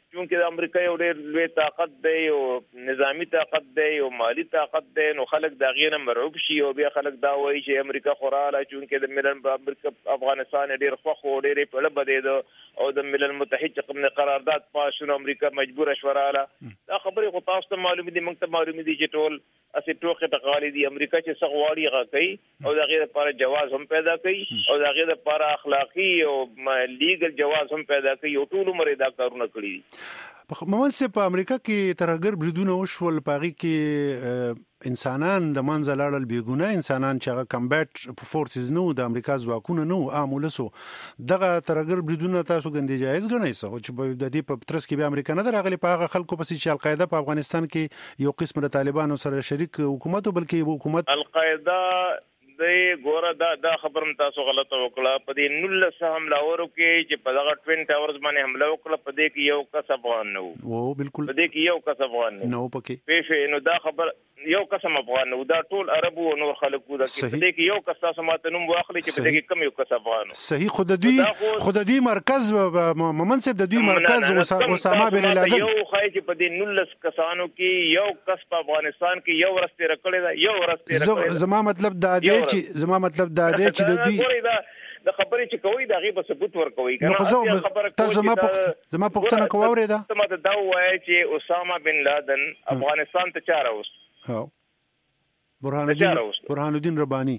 چونکه د امریکا یو ډېر لوی طاقت دی او نظامی طاقت دی او مالی طاقت دی، نو خلک د هغې نه مرعوب شي او بیا خلک دا وایي چې امریکا خوراله، چونکه د ملل امریکا افغانستان ډېر خوښ او ډېرې پړه بدېده او د ملل متحد چې کوم قرارداد پاس شو امریکا مجبوره شوراله. دا خبرې خو تاسو ته معلومې دي، موږ ته معلومې دي چې ټول اسې ټوکې ټقالې دي. امریکا چې څه غواړي هغه کوي او د هغې لپاره جواز هم پیدا کوي او د هغې لپاره اخلاقي او لیګل جواز هم پیدا کوي او ټول عمر دا کارونه کړي دي. محمد صاحب په امریکا کې ترهګر بریدونه وشول، په هغې کې انسانان د منځه لاړل، بېګناه انسانان چې هغه کمبیټ فورسز نه وو، د امریکا ځواکونه نه وو، عام ولس وو. دغه ترهګر بریدونه تاسو ګندې جایز ګڼئ څه چې د دې په ترڅ کې بیا امریکا نه ده راغلې په هغه خلکو پسې چې القاعده په افغانستان کې یو قسم د طالبانو سره شریک حکومت و، بلکې حکومت القاعده د ګوره دا دا خبرم تاسو غلطه وکړه. په دې نولس حملاورو کې چې په دغه ټوین ټاورز باندې حمله وکړه، په دې کې یو کس افغان نه و. او بالکل په دې کې یو کس افغان نه نو پکې پېښې، نو دا خبر یو قسم افغان نو، دا ټول عرب او نور خلک وو. دا کې په دې کې یو کس تاسو ماته نوم واخلي چې په دې کې کم یو کس افغان. صحیح. خود دوی خود دوی مرکز محمد صاحب د دوی مرکز اسامه بن لادن یو خای چې په دې نولس کسانو کې یو کس په افغانستان کې یو ورسته رکړی دا یو ورسته رکړی. زما مطلب دا دی چې زما مطلب دا دی چې د دوی د خبرې چې کوي دا غي په ثبوت ورکوي. کنه خبره تاسو زما زما پوښتنه کوم اورېدا ته ماته دا وایي چې اسامه بن لادن افغانستان ته چاره اوس ها برهان الدین برهان الدین ربانی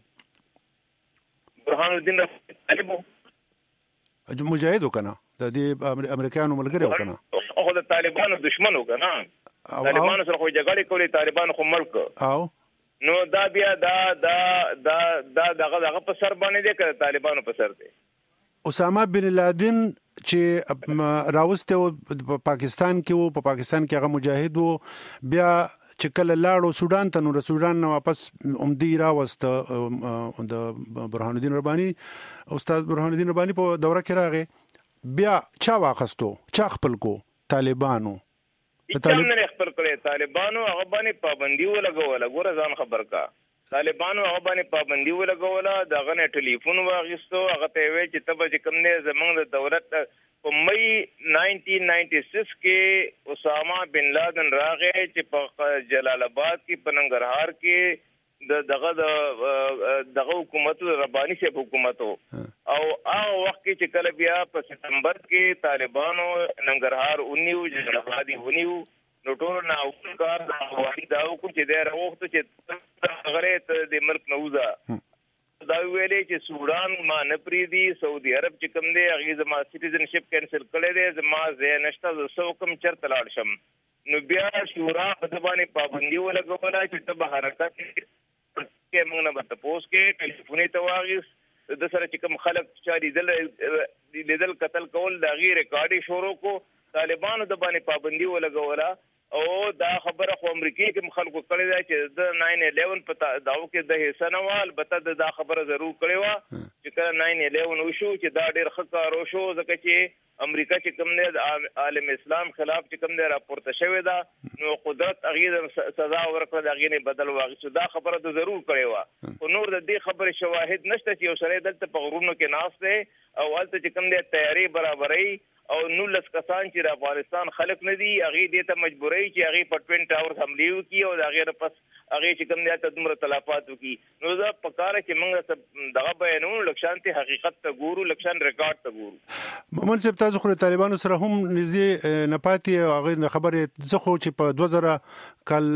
برهان الدین طالب مجاهد وکنه د دې امریکایانو ملګری وکنه او د طالبانو دشمن وکنه. طالبانو سره خو جګړه کوي، طالبانو خو ملک او نو دا بیا دا دا دا دا دغه دغه په سر باندې دی که طالبانو په سر دی. اسامه بن لادن چې راوسته په پاکستان کې وو، په پاکستان کې هغه مجاهد وو، بیا چې کله لاړو سودان ته، نو سودان نه واپس عمدی راوسته د برهان الدین ربانی، استاد برهان الدین ربانی په دوره کې راغی، بیا چا واخستو چا خپل کو طالبانو طالب نه خبر کړي. طالبانو هغه باندې پابندي ولګوله. ګوره ځان خبر کا، طالبانو هغه باندې پابندي ولګوله، دغه نه ټلیفون واغستو، هغه ته وی چې تبه چې کوم نه زمونږ د دولت په مې ناینټین ناینټي سکس کې اسامه بن لادن راغی چې په جلال آباد کې په ننګرهار کې د دغه دغه حکومت ربانی سے حکومت او هغه وخت کې چې کله بیا په ستمبر کې طالبانو ننګرهار اونیو جلال آباد اونیو، نو ټول نه اول کار د حوالی دا کو چې د راوخت چې غره د ملک نوزا دا ویلې چې سودان ما نه پریدي، سعودي عرب چې کوم دی هغه زما سټیزنشپ کینسل کړی دی، زما زه نشته زه کوم چرته لاړ شم. نو بیا شورا په باندې پابندي ولګوله چې ته حرکت کې موږ نه به پوس کې ټلیفوني تواغیس د سره چې کوم خلک چې لیدل لیدل قتل کول دا غیر ریکارډي شروع کو. طالبانو د باندې پابندي ولګوله او دا خبره خو امریکای کې خلکو کړی دا چې د ناین الیون په داو کې د حصہ نه وال بته دا خبره ضرور کړی و چې کله ناین الیون وشو چې دا ډېر ښه کار وشو، ځکه چې امریکا چې کوم نه عالم اسلام خلاف چې کوم نه راپورته شوی دا، نو قدرت هغه سزا ورکړه، هغه نه بدل واغی. دا خبره د ضرور کړی و. خو نور د دې خبره شواهد نشته چې یو سره دلته په غرونو کې ناس دی او هلته چې کوم نه تیاری برابرۍ او نولس کسان چې د افغانستان خلک نه دي هغه دې ته مجبورای چې هغه په ټوین ټاور حمله وکړي او هغه پس هغه چې کوم نه ته دومره تلفات وکړي. نو دا پکاره چې موږ دغه بیانونو لکشان ته حقیقت ته ګورو، لکشان ریکارډ ته ګورو. محمد صاحب تاسو خو طالبانو سره هم نږدې نه پاتې، هغه خبره زه خو چې په دوه زره کال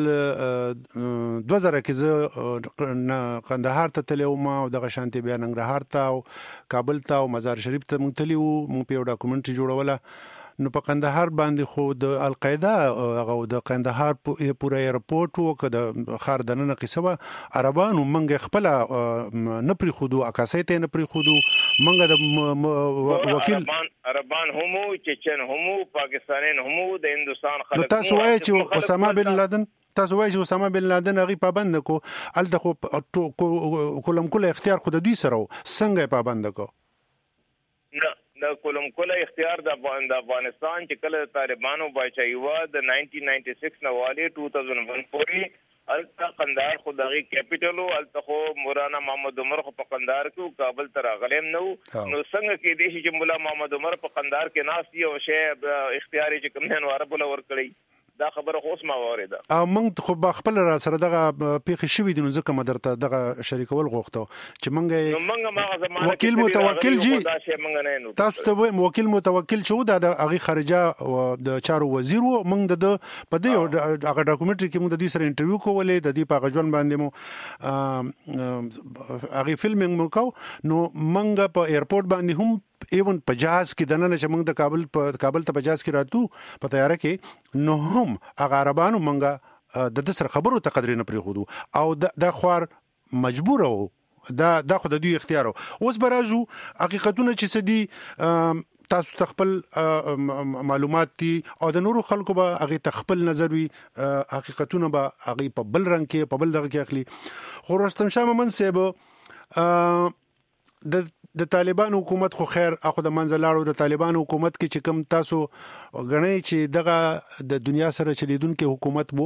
دوه زره کې زه قندهار ته تللی وم او دغه شانتي بیا ننګرهار ته او کابل ته او مزار شریف ته مونږ تللی وو، مونږ په یو ډاکومنټري جوړوله. نو په قندهار باندې خو د القاعده هغه د قندهار پوره ایرپورټ وو که د ښار دننه قصه وه، عربانو موږ خپله نه پرېښودو، عکاسۍ ته یې نه پرېښودو. موږ د وکیل عربان هم وو، چچن هم وو، پاکستانیان هم وو، د هندوستان خلک. نو تاسو وایئ چې اسامه بن لادن تاسو وایئ چې اسامه بن لادن هغې پابند کو، هلته خو کلم کله اختیار خو د دوی سره و، څنګه یې پابند کو؟ نه د کلم کله اختیار د افغانستان چې کله طالبانو بچایوا د ناینټین ناینټي سکس نه والی ټو تھاوزنډ ون پورې الته قندهار خو دغه کیپټل او الته خو مولانا محمد عمر خو په قندهار کې کابل ته راغلم نو نو څنګه کې دي چې مولانا محمد عمر په قندهار کې ناس دی او شی اختیاري چې کوم نه عرب ول ور کړی دا خبره خو اسمه وریده او موږ خو خپل را سره دغه پیښې شوې دي نو ځکه مدرته دغه شریکول غوښته چې موږ نو موږ ما زمانه وکیل متوکل جی تاسو ته وایم وکیل متوکل چې دا د هغه خارجه د چارو وزیر وو موږ د په دې هغه ډاکومنټري کې موږ د دې سره انټرویو کولې د دې په غجون باندې مو هغه فلمینګ مو کو نو موږ په ایرپورټ باندې هم ایون په جهاز کې دنه چې موږ د کابل په کابل ته په جهاز کې راتو په تیاره کې نو هم هغه عربانو موږ د د سره خبرو ته قدر نه پریخودو او د خوار مجبور وو دا د خو د دوی اختیار اوس برازو حقیقتونه چې سدي تاسو تخپل معلومات دي او د نورو خلکو به هغه تخپل نظر وي حقیقتونه به هغه په بل رنگ کې په بل دغه کې اخلي خو رستم شاه مومن صاحب د د طالبان حکومت خو خیر اخو د منځلاړو د طالبان حکومت کې چې کوم تاسو غنئ چې دغه د دنیا سره چلیدونکو حکومت وو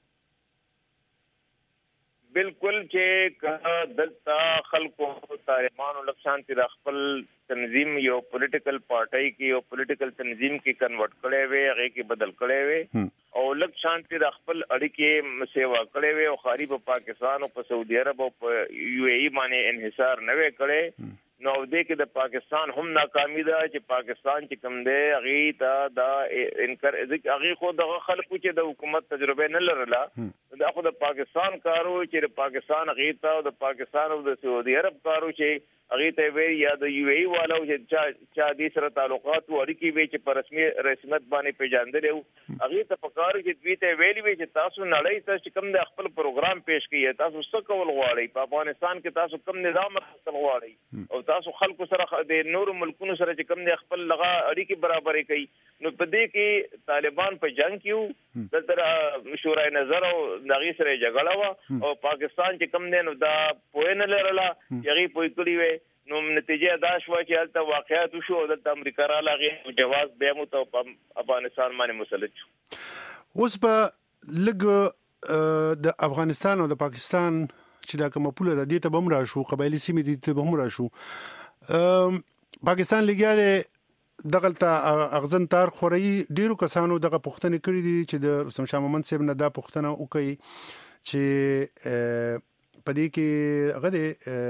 بالکل چې دلته خلکو طالبانو لکشانتي د خپل تنظیم یو پولیټیکل پارټي کې یو پولیټیکل تنظیم کې کنورټ کړي وي هغه کې بدل کړي وي او لکشانتي د خپل اړیکې سیوا کړي وي او خاري په پاکستان او په سعودي عرب او په یو ای باندې انحصار نه وي کړي نو دې کې د پاکستان هم ناکامي ده چې پاکستان چې کوم دی هغه ته دا انکر هغه خو د خلکو چې د حکومت تجربه نه لرله دا خو د پاکستان کارو چې د پاکستان هغه ته د پاکستان او د سعودي عرب کارو چې هغه ته وی یا د یو ای والو چې چا دې سره تعلقات او اړیکې وي چې په رسمي رسمیت باندې پیژاندل او هغه ته پکار چې دوی ته ویلي وي چې تاسو نړۍ ته چې کوم د خپل پروګرام پیش کړئ تاسو څه کول غواړئ په افغانستان کې تاسو کوم نظام خپل غواړئ او تاسو خلکو سره د نور ملکونو سره چې کوم د خپل لغه اړیکې برابرې کوي نو په دې کې طالبان په جنگ کې دلته شورای نظر او دغه سره جګړه وا او پاکستان چې کوم دی نو دا پوه نه لرله یغي پوه کړی وي نو نتیجه دا شو چې هلته واقعیت شو د امریکا را لغه جواز به مو ته افغانستان باندې مسلط شو اوس په لګ د افغانستان او د پاکستان چې دا کومه پوله د دې ته بم را شو قبایلی سیمې دې ته بم را شو پاکستان لګیاله دغلته اغزن تار خوري ډیرو کسانو دغه پښتنه کړې دي چې د رستم شاه مومن صاحب نه دا پښتنه وکړي چې پدې کې غده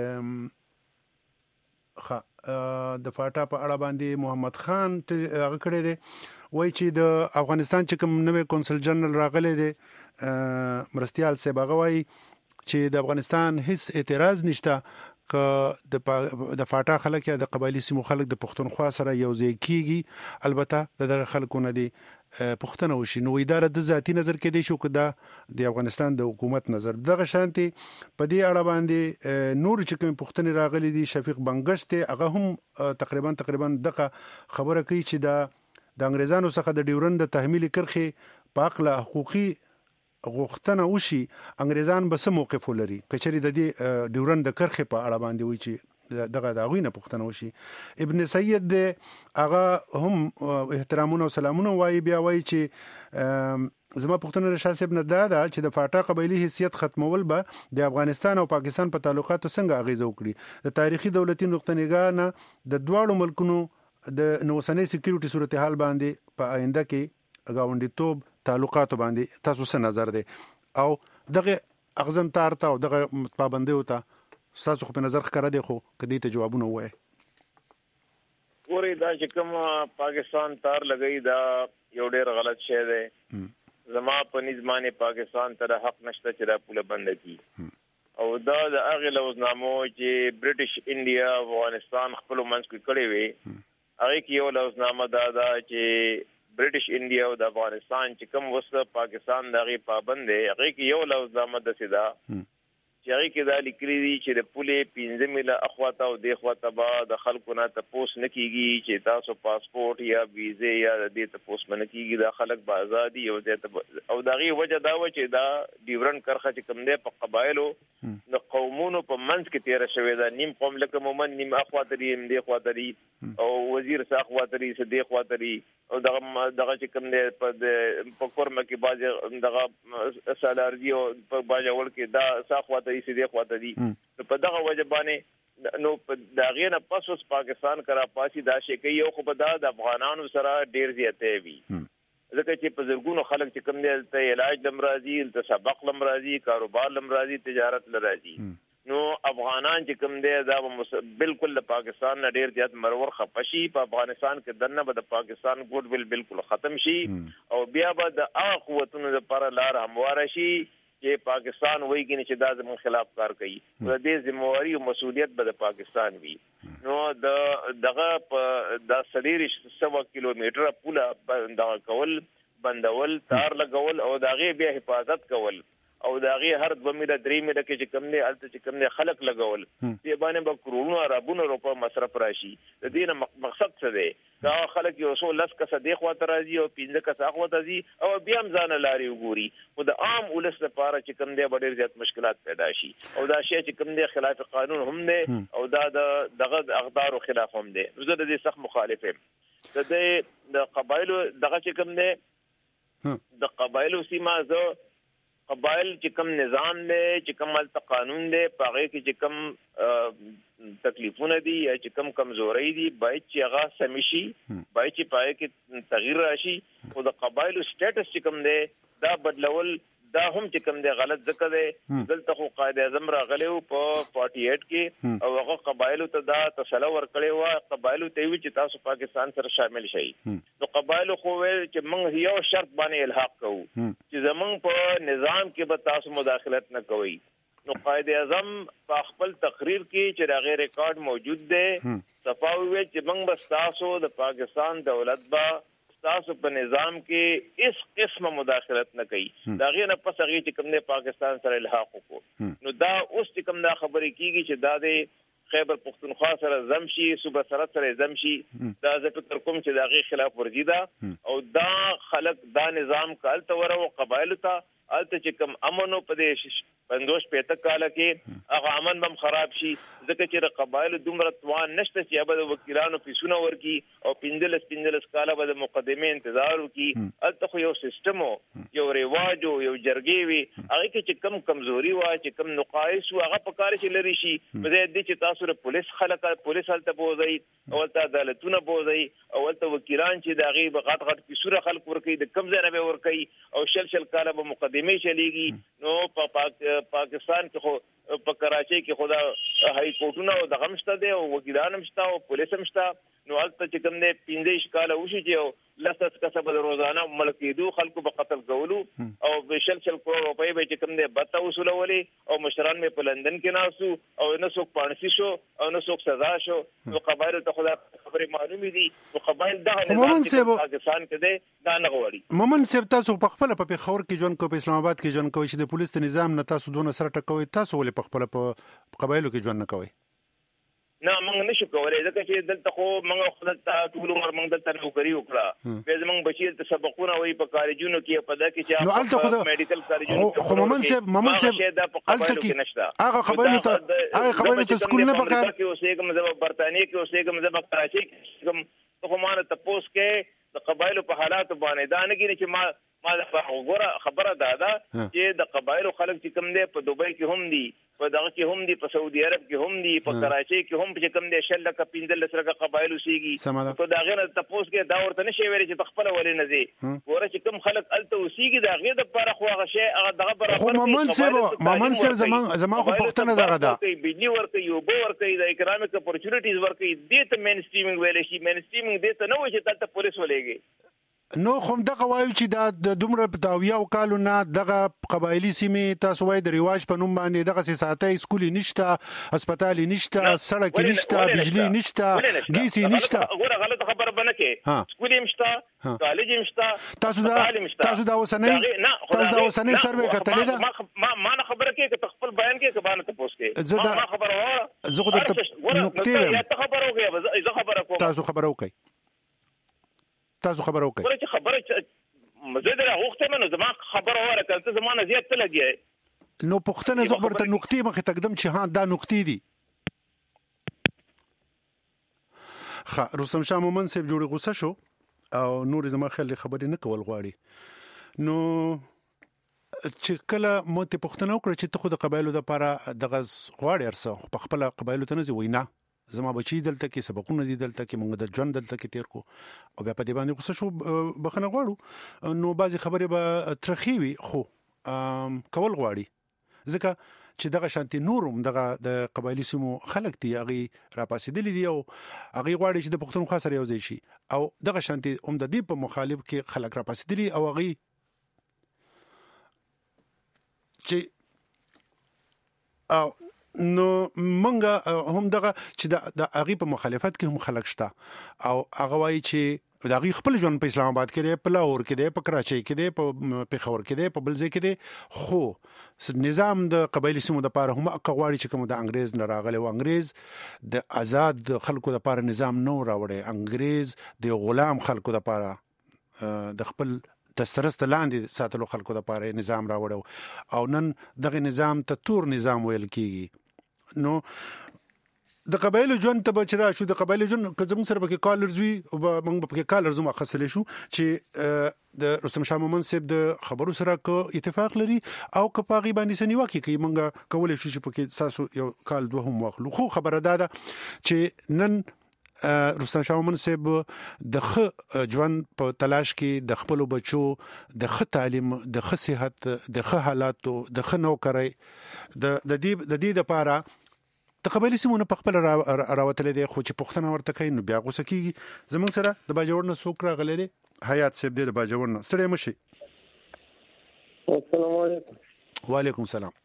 خا د فاټا په اړه باندې محمد خان هغه کړی دی وای چې د افغانستان چې کوم نوې کونسل جنرال راغلی دی مرستيال صاحب هغه وای چې د افغانستان هیڅ اعتراض نشته ک د د فاټا خلک یا د قبایلی سیمو خلک د پښتونخوا سره یو ځای کیږي البته دغه خلکو نه دي پښتنه وشي نو اداره د ذاتی نظر کې دی شو کدا د افغانستان د حکومت نظر دغه شانتي په دې اړه باندې نور چې کوم پښتني راغلي دي شفیق بنگشت هغه هم تقریبا تقریبا دغه خبره کوي چې د د انګريزانو څخه د ډیورند د تحمیل کرخي پاکله حقوقي غوښتنه وشي انګريزان به سم موقف ولري کچري د دې ډیورند د کرخي په اړه باندې وي چې دغه دا غوینه پښتنه وشي ابن سید د هغه هم احترامونه او سلامونه وایي بیا وایي چې زما پښتون رشاد صاحب نه دا چې د فاټا قبایلی حیثیت ختمول به د افغانستان او پاکستان په تعلقاتو څنګه اغیزه وکړي د تاریخي دولتي نقطه نگاه نه د دواړو ملکونو د نوسنۍ سکیورټي صورتحال باندې په آینده کې غاونډیتوب تعلقاتو باندې تاسو څه نظر دی او دغه اغزن تارته او دغه پابندي وته تاسو په نظر ښکاره دی خو کدی ته جوابونه وای ګورې دا چې کوم پاکستان تار لګئی دا یو ډېر غلط شی دی زما په نظمانه پاکستان ته حق نشته چې دا پوله بند کی او دا د هغه لوزنامو چې برټش انډیا افغانستان خپل منځ کې کړی وي هغه کې یو لوزنامه دا دا چې برټش انډیا او د افغانستان چې کوم وسه پاکستان دغه پابند دی هغه کې یو لوزنامه د سیدا چې هغه کې دا لیکلي دي چې د پولې پنځه میله اخواته او د اخواته به د خلکو نه تاسو نه کیږي چې تاسو پاسپورت یا ویزه یا د دې تاسو باندې کیږي دا خلک به آزادي او د او دغه وجه دا و چې دا ډیورن کرخه چې کوم دی په قبایلو د قومونو په منځ کې تیر شوی دا نیم قوم لکه مومن نیم اخواته دي نیم د اخواته دي او وزیر څخه اخواته دي سده اخواته دي او دغه دغه چې کوم دی په په کورمه کې باز دغه سالاري او په باجوړ کې دا څخه دې دې خواته دي په دغه وجه باندې نو دا غینه پس اوس پاکستان کرا پاسي دا شي کوي او خو په د افغانانو سره ډیر زیاته وي ځکه چې په زرګونو خلک چې کوم دي ته علاج لمرازي ته سبق لمرازي کاروبار لمرازي تجارت لرازي نو افغانان چې کوم دي دا بالکل د پاکستان نه ډیر زیات مرور خپشي په افغانستان کې دنه به د پاکستان ګډ ویل بالکل ختم شي او بیا به د هغه قوتونو لپاره لار هموار شي چې پاکستان وایي کې چې دا زموږ خلاف کار کوي د دې ذمہواری او مسؤلیت به د پاکستان وي نو د دغه په د سلیریش سو کیلومتره پوله بندول کول بندول تار لګول او دغه بیا حفاظت کول او دغه هر دوه میله درې میله کې چې کم نه الته چې کم نه خلق لګول دې باندې به کرونو اربونو روپه مصرف راشي د دې مقصد څه دی دا خلک یو څو لس کسه دی خو ته راځي او پنځه کسه خو ته راځي او بیا هم ځان لاري وګوري او د عام ولس لپاره چې کم دی ډېر زیات مشکلات پیدا شي او دا شی چې کم دی خلاف قانون هم دی او دا دغه اقدار او خلاف هم دی زه د دې سخت مخالف یم د دې د قبایلو دغه چې کم دی د قبایلو سیمه زه قبایل چې کوم نظام دی چې کوم مل قانون دی پاره کې چې کوم تکلیفونه دي یا چې کوم کمزوري دي باید چې هغه سمشي باید چې پاره کې تغییر راشي او د قبایلو سټیټس چې کوم دی دا بدلول دا هم چې کوم دی غلط ځکه دی دلته خو قائد اعظم راغلیو په اړتالیس کې او هغه قبایلو ته دا تسلی ورکړی و قبایلو ته وی چې تاسو پاکستان سره شامل شئ نو قبایلو خو ویل چې موږ یو شرط باندې الحاق کوو چې زمونږ په نظام کې به تاسو مداخلت نه کوئ نو قائد اعظم په خپل تقریر کې چې دا غیر ریکارډ موجود دی صفاوی چې موږ بس تاسو د پاکستان دولت با تاسو په نظام کې اس قسمه مداخلت نه کوي دا غي نه پس هغه چې کوم نه پاکستان سره الحاق وکړو نو دا اوس چې کوم دا خبرې کیږي چې دا د خیبر پختونخوا سره زمشي صوبه سرحد سره زمشي دا زه فکر کوم چې دا غي خلاف ورزي ده او دا خلق دا نظام کال تور او قبایل ته الته چې کوم امن په دې پندوش پېته کال کې هغه امن بم خراب شي ځکه چې د قبایل دومره توان نشته چې به وکیلانو پیسونه ورکی او پندلس پندلس کال به د مقدمه انتظار وکي الته خو یو سیستم یو ریواج یو جرګي وي هغه کې چې کم کمزوري وا چې کم نقایص هغه په کار کې لري شي په دې چې تاسو ر پولیس خلک پولیس هلته بوزي او ته عدالتونه بوزي او ته وکیلان چې داغي بغټ غټ پیسونه خلک ورکی د کم ځای نه به ورکی او شل شل کال به مقدمه چلیږي نو په پاکستان کې خو په کراچۍ کې خدا هاي کورټونه او دغه مشته دي او وکیلان مشته او پولیس مشته نو البته چې کوم نه پنځه ښکاله وشي چې لسس کسب روزانه ملکیدو خلکو په قتل کولو او بشل شل کروڑ روپۍ به چې کوم نه بتا وصولولې او مشران مې په لندن کې ناسو او نه څوک پانسی شو او نه څوک سزا شو نو قبایل ته خدا خبرې معلومې دي نو قبایل دا نه پاکستان کې دي دا نه غواړي مومن صاحب تاسو په خپل په خور کې ژوند کو په اسلام آباد کې ژوند کوي چې د پولیس نظام نه تاسو دونه سره ټکوي تاسو ولې په خپل په قبایلو کې ژوند نه کوي نه موږ نشو کولای ځکه چې دلته خو موږ خپل ټول عمر موږ دلته نوکری وکړه به زموږ بچی ته سبقونه وای په کالجونو کې په دغه کې چې په میډیکل کالجونو خو مومن صاحب مومن صاحب الته کې هغه قبایلو ته هغه قبایلو ته سکول نه پکار کې اوسېګم زما برتانیې کې اوسېګم زما کراچۍ کې کوم خو مانه تاسو کې د قبایلو په حالات باندې دا نه کېږي چې ما ما غوړه خبره ده دا چې د قبایلو خلک چې کوم دي په دوبۍ کې هم دي په دغه کې هم دي په سعودي عرب کې هم دي په کراچۍ کې هم چې کوم دي شل لکه پنځل سره قبایلو سیږي په دغه نه تاسو کې دا ورته نشي ویل چې خپل ولې نه زی ګوره چې کوم خلک الته وسیږي دا غي د پر خو هغه شی هغه دغه برابر خو مومن صاحب مومن صاحب زمان زمان خو پښتنه دغه ده بجلی ورکه یو بو ورکه د اکرامک اپورچونټیز ورکه دې ته مین سټریمینګ ویل شي مین سټریمینګ دې ته نه وي چې تاسو پولیس ولېږي نو خو دغه وایو چې دا د دومره په تاویا او کالو نه دغه قبایلی سیمې تاسو وای د ریواج په نوم باندې دغه سیاساتي سکولي نشته هسپتالي نشته سړک نشته بجلی نشته ګیسي نشته غوړه غلط ورته خبره بنه کې سکول هم شته کالج هم شته تاسو دا تاسو دا وسنۍ تاسو دا وسنۍ سروې کتلې ده ما ما نه خبره کې چې خپل بیان کې کبانه ته پوښتې ما خبره واه زه خو درته نقطې یا ته خبره وکړه زه خبره کوم تاسو خبره وکړئ تاسو خبره وکړئ ورته خبره مزه درا وخته منو زما خبره وره کړه زمانه زیات ته لګي نو پښتنه زه خبره ته نقطې مخه تقدم چې ها دا نقطې دي خا رستم شاه مومن صاحب جوړ غوسه شو او نور زما خلک خبرې نه کول غواړي نو چې کله مته پښتنه وکړه چې ته خو د قبایلو د لپاره دغه غواړي ارسه په خپل قبایلو ته نه زی وینا زما بچی دلته کې سبقونه دي دلته کې موږ د ژوند دلته کې تیر کو او بیا په دې باندې غوسه شو بخنه غواړو نو بعضی خبرې به ترخی وي خو کول غواړي ځکه چې دغه شانتي نورم دغه د قبایلی سیمو خلک دي هغه را پاسېدلې دي او هغه غواړي چې د پښتونخوا سره یو ځای شي او دغه شانتي هم د دې په مخالف کې خلک را پاسېدلي او هغه چې او نو مونږه هم دغه چې د هغه په مخالفت کې هم خلک شته او هغه وایي چې دا غي خپل ژوند په اسلام آباد کې دی په لاهور کې دی په کراچۍ کې دی په پېښور کې دی په بلځای کې دی خو نظام د قبایلی سیمو د لپاره هم اقواړي چې کوم د انګريز نه راغلی او انګريز د آزاد خلکو د لپاره نظام نو راوړي انګريز د غلام خلکو د لپاره د خپل دسترست لاندې ساتلو خلکو د لپاره نظام راوړو او نن دغه نظام ته تور نظام ویل کیږي نو د قبایلو ژوند ته بچرا شو د قبایلو ژوند که زموږ سره به کالرز وي او موږ به کالرز هم اخصلې شو چې د رستم شاه مومن صاحب د خبرو سره کو اتفاق لري او که پاغي باندې سنیوا کې کی موږ کولای شو چې پکې تاسو یو کال دوه هم واخلو خو خبره ده چې نن رستم شاه مومن صاحب د خ ژوند په تلاش کې د خپل بچو د خ تعلیم د خ صحت د خ حالاتو د خ نوکرۍ د د دې د دې لپاره د قبایلی سیمونه په خپل راوتلې دي خو چې پښتنه ورته کوي نو بیا غوسه کیږي زمونږ سره د باجوړ نه څوک راغلی دی حیات صاحب دی د باجوړ نه ستړي مشي السلام علیکم وعلیکم السلام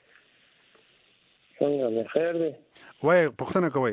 څنګه خیر دی وای پښتنه کوي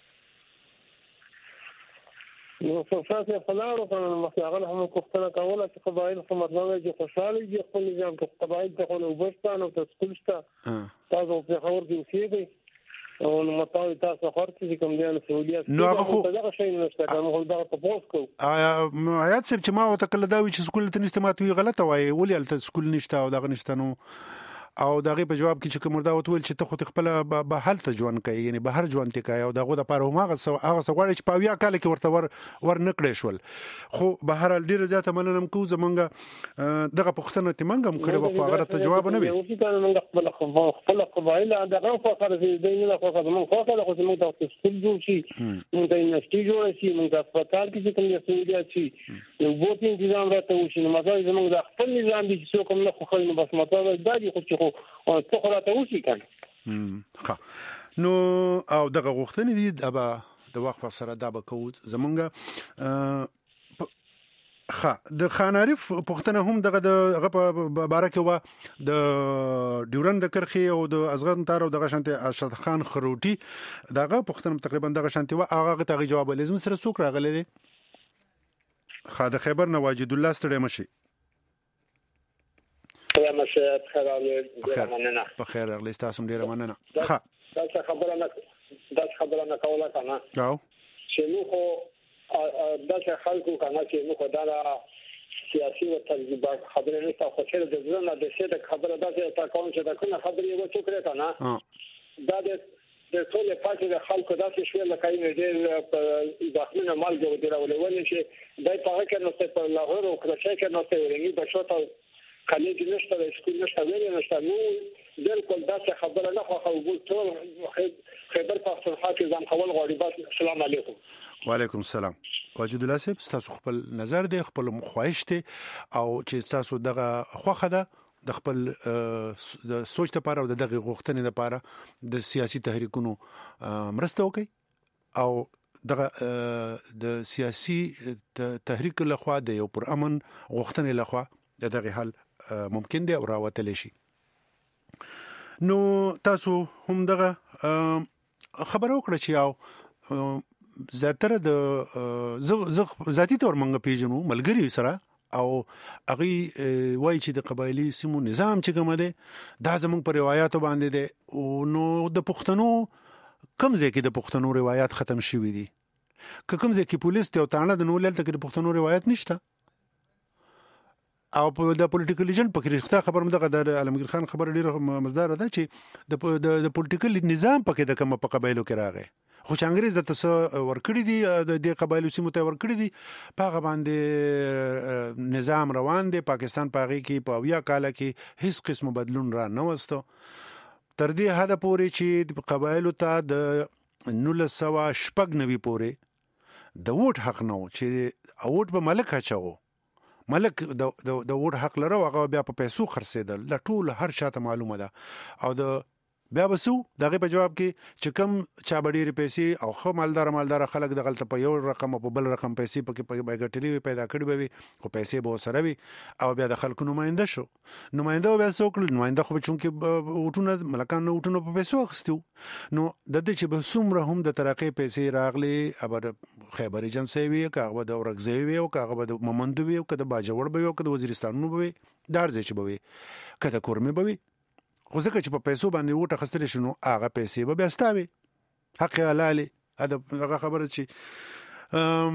نو څه څه فلارو په مساغله هم پښتنه کوله چې قبایل خو مطلب چې خوشاله دي خپل نظام کې قبایل ته خو وبستان او تسکول شته تاسو په خبر دی اوسېږي او نو متاوي تاسو خرڅ چې کوم دي سہولیت نو هغه خو دغه شی نشته کوم خو دغه تاسو کو حیات صاحب چې ما وته کله دا وی چې سکول ته نشته ماته غلطه وای ولې الته سکول نشته او دغه نشته نو او دغه په جواب کې چې کوم دا وتول چې ته خو خپل به حالت ژوند کوي یعنی بهر ژوند ته کوي او دغه د پاره هغه هغه سوال چې پاویا کال کې ورته ور ور نکړې شول خو بهر ډیره زیاته مننم کو زمونږ دغه پښتنه ته منګم کړو خو هغه ته جواب نه وي او چې موږ خپل خپل قبایل دغه خو سره دې نه خو سره موږ خو سره خو موږ د سکول جوړ شي موږ د یونیورسيټي جوړ شي موږ د هسپتال کې کوم یو سہولیت شي نو بوتین نظام راته وشي نو مزه زموږ د خپل نظام دي چې کوم نه خو خل نو بس مطلب دا دي خو چې او څه خلاته وشي کنه ها نو او دغه غوښتنې دي د د وخت سره دا به کوو زمونږ ها د خانعرف پښتنه هم دغه د بارکه و د ډیورن د کرخي او د ازغن تار او دغه شانته ارشد خان خروټي دغه پښتنه تقریبا دغه شانته و هغه ته جواب لازم سره څوک راغلی دي خا د خیبر نواجد الله ستړي مشي یا مشه خیرالي ډیر مننه په خیر اغلی تاسو ډیر مننه ښه دا څه خبره نه دا خبره نه کوله کنه او چې نو خو دا څه خلکو کنه چې نو خو دا سیاسي او تجربه خبره نه تاسو خو د ځنه د څه د خبره دا چې تاسو کوم چې دا کنه خبرې یو څه کړی کنه دا د د ټول پاتې د خلکو داسې شوی لکه یې ډېر په داخلي مالګه ودرولې ولې چې دای په هغه کې نو په لاهور او کراچۍ کې نو ته ورنګي بشوته کالج نشته د سکول نشته ویل نشته نو بالکل دا څه خبره نه خو خو ټول خبر پښتونخوا کې ځان خپل غوړي بس السلام علیکم وعلیکم السلام واجد الله صاحب تاسو خپل نظر دی خپل مخواهش ته او چې تاسو دغه خوخه ده د خپل د سوچ لپاره او دغه غوښتنې لپاره د سیاسي تحریکونو مرسته وکړي او دغه د سیاسي تحریک لخوا د یو پر امن غوښتنې لخوا دغه حل ممکن دی او راوتل شي نو تاسو هم دغه خبرو کړی چې یو زیاتره د زه ذاتی تور منګه پیژنو ملګری سره او هغه وایي چې د قبایلی سیمو نظام چې کوم دی دا زموږ په روایتو باندې دی او نو د پښتنو کم ځای کې د پښتنو روایت ختم شوي دي که کوم ځای کې پولیس ته او تانه د نو لته کې د پښتنو روایت نشته او په د پولیټیکل ایجنټ په کې خبر مده د علمگیر خان خبر ډیره مزدار ده چې د د پولیټیکل نظام په کې د کوم په قبایلو کې راغی خو چې انګريز د تاسو ورکړی دي د دې قبایلو سیمو ته ورکړی دي په باندې نظام روان دی پاکستان په هغه کې په ویا کال کې هیڅ قسم بدلون را نه وستو تر دې حد پورې چې د قبایلو ته د نولس سوه شپږ نوي پورې د ووټ حق نه و چې ووټ به ملک اچاو ملک د د ووټ حق لرو هغه بیا په پیسو خرڅېدل د ټول هر چاته معلومه ده او د بیا وسو دغه په جواب کې چې کم چا بډېری پیسې او خو مالدار مالدار خلک د غلطه په یو رقم په بل رقم پیسې پکې په بیګټلې پیدا کړې به خو پیسې به سره وي او بیا د خلکو نماینده شو نماینده بیا څوک نماینده خو چون کې وټونه ملکان نو وټونه په پیسو اخستو نو د دې چې به څومره هم د ترقې پیسې راغلي ابر خیبر ایجنسی وي کاغه د اورګزی وي او کاغه د ممندو وي او کده باجوړ به او کده وزیرستانونو به دار ځای چې به وي کده کورمه به وي خو ځکه چې په پیسو باندې وټه خستل شنو هغه پیسې به بیا ستاوي حق حلال هغه خبره چې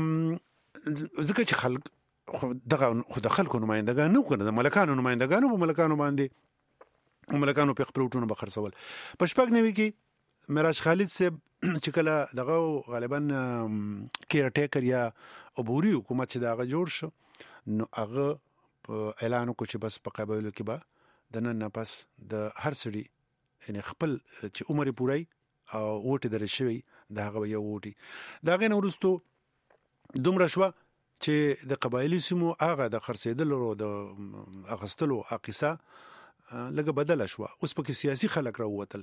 ځکه چې خلک خو دغه خو د خلکو نمائندګان نو کنه د ملکانو نمائندګانو په ملکانو باندې ملکانو په خپل وټونه بخرسول په شپږ نوي کې معراج خالد صاحب چې کله دغه غالبا کیر ټیکر یا عبوري حکومت چې دغه جوړ شو نو هغه اعلان وکړ چې بس په قبایلو کې به د نن نه پس د هر سړي یعنی خپل چې عمر پوره او ووټ درې شوی دا هغه یو ووټي دا غن ورستو دومره شو چې د قبایلی سیمو هغه د خرڅېدلو د اغستلو اقصا لګه بدل شو اوس په سیاسي خلک راووتل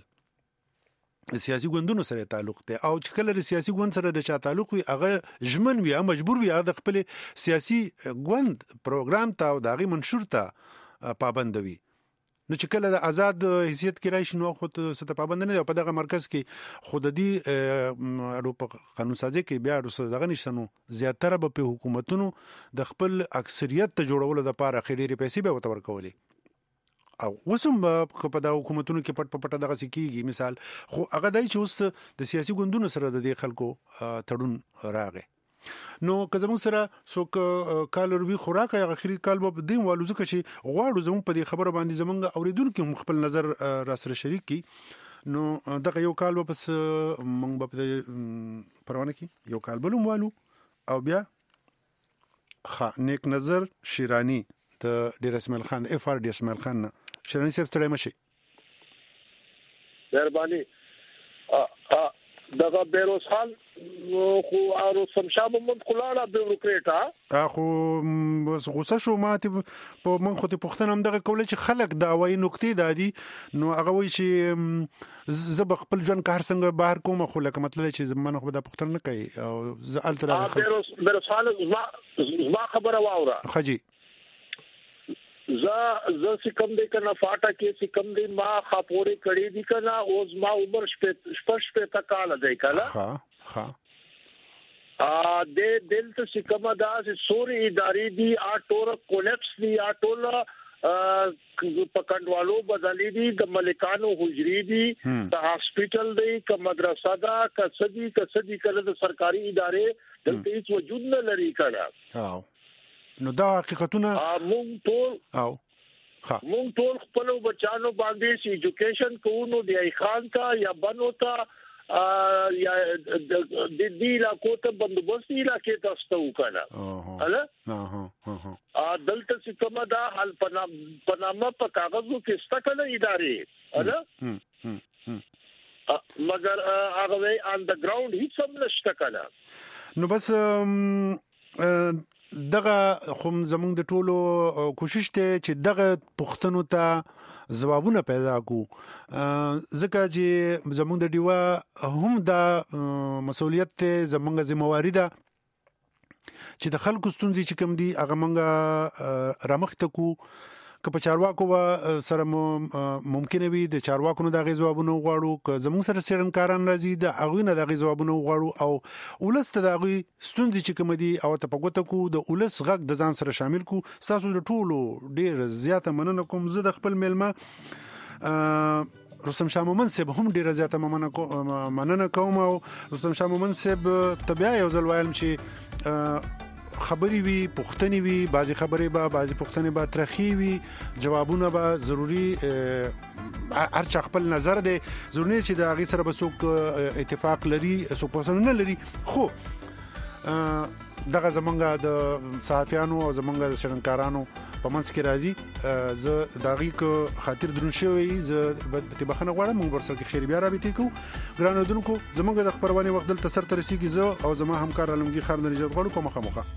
سیاسي ګوندونو سره تعلق ته او چې کله سیاسي ګوند سره د چا تعلق وي هغه ژمن وي مجبور وي هغه خپل سیاسي ګوند پروګرام ته او دغه منشور ته پابند وي نو چې کله د آزاد حیثیت کې راشي نو خو ته ست پابند نه په دغه مرکز کې خود دي اروپا قانون سازي کې بیا رسو دغه نشنو زیاتره په حکومتونو د خپل اکثریت ته جوړولو د پاره خېډيري پیسې به وتور کولې او وسم په د حکومتونو کې پټ پټ دغه سکیږي مثال خو هغه دای چې اوس د سیاسي ګوندونو سره د خلکو تړون راغی نو که زموږ سره څوک کالوروي خوراک یا اخري کال به دیم والو ځکه چې غواړو زموږ په دې خبره باندې زمونږ اوریدونکو هم خپل نظر را سره شریک کی نو دغه یو کال به پس موږ په پروانه کې یو کال بلوم والو او بیا خ نیک نظر شیرانی د ډیر اسماعیل خان اف ار ډیر اسماعیل خان شیرانی صاحب ستړي مشي مهرباني دغه بیروز خان خو ارو سمشاب من خلاله بیوروکریټا اخو غوسه شو ماته په من خو ته پښتنه هم دغه کوله چې خلک دا وایي نقطې دادي نو هغه وایي چې زب خپل ځان کار څنګه بهر کوم خو لکه مطلب چې زمونه خو د پښتنه نه کوي او زال تر بیروز بیروز خان ما خبره واوره خجی ز ز سکم دې کنه فاټا کې سکم دې ما خاپوري کړي دي کنه اوس ما عمر شپږ شپږ تا کال دی کنه ها ها ا دې دل ته سکم دا سوري ادارې دي ا ټور کولپس دي ا ټول پکندوالو بدلې دي د ملکانو حجري دي د هاسپټل دی ک مدرسه دا ک سدي ک سدي کله د سرکاري ادارې دلته هیڅ وجود نه لري کنه او نو دا حقیقتونه مونږ ټول او ها مونږ ټول خپل بچانو باندې سی ایجوکیشن کوو دی خان کا یا بنو تا یا د دې علاقو ته بندوبست علاقې تاسو ته وکړه هله ها ها ا دلته چې کومه دا حل پنامه په کاغذو کې ستکله ادارې هله مگر هغه آن د ګراوند هیڅ هم نشته کله نو بس دغه خو زمونږ د ټولو کوشش ته چې دغه پښتنو ته ځوابونه پیدا کو ځکه چې زمونږ د ډیوا هم دا مسؤلیت ته زمونږ ذمہواری ده چې د خلکو ستونزې چې کوم دي هغه مونږه رامخته کو که په چارواکو سره ممکن وي د چارواکو نه د غوښتنو غواړو که زموږ سره سیرنکاران راځي د هغه نه د غوښتنو غواړو او ولست د هغه ستونزې چې کوم دي او ته په ګوته کو د ولس غږ د ځان سره شامل کو. تاسو د ټولو ډیر زیاته مننه کوم. زه د خپل میلمه رستم شاه مومن صاحب هم ډیر زیاته مننه کوم او رستم شاه مومن صاحب طبيعي یو ځل وایم چې خبري وي پښتني وي بعضي خبري به بعضي پښتني به ترخي وي جوابونه به ضروری هر چا خپل نظر دی ضروري چې د هغه سره به څوک اتفاق لري څوک پوسنه نه لري. خو دغه زمونږ د صحافیانو او زمونږ د شرنکارانو په منځ کې راځي. زه دغه کو خاطر درون شوی زه به بخنه غواړم موږ ورسره کې خیر بیا رابطې کو. ګرانو دونکو زمونږ د خبرونه وخت دلته سر ترسيږي. زه او زما همکار علمگیر خان نجات غواړو په مخه مخه.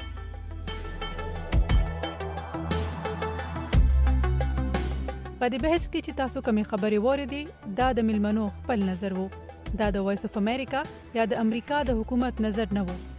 په دې بحث کې چې تاسو کومې خبرې وریدي دا د ملمنو خپل نظر وو. دا د وایس اف امریکا یا د امریکا د حکومت نظر نه وو.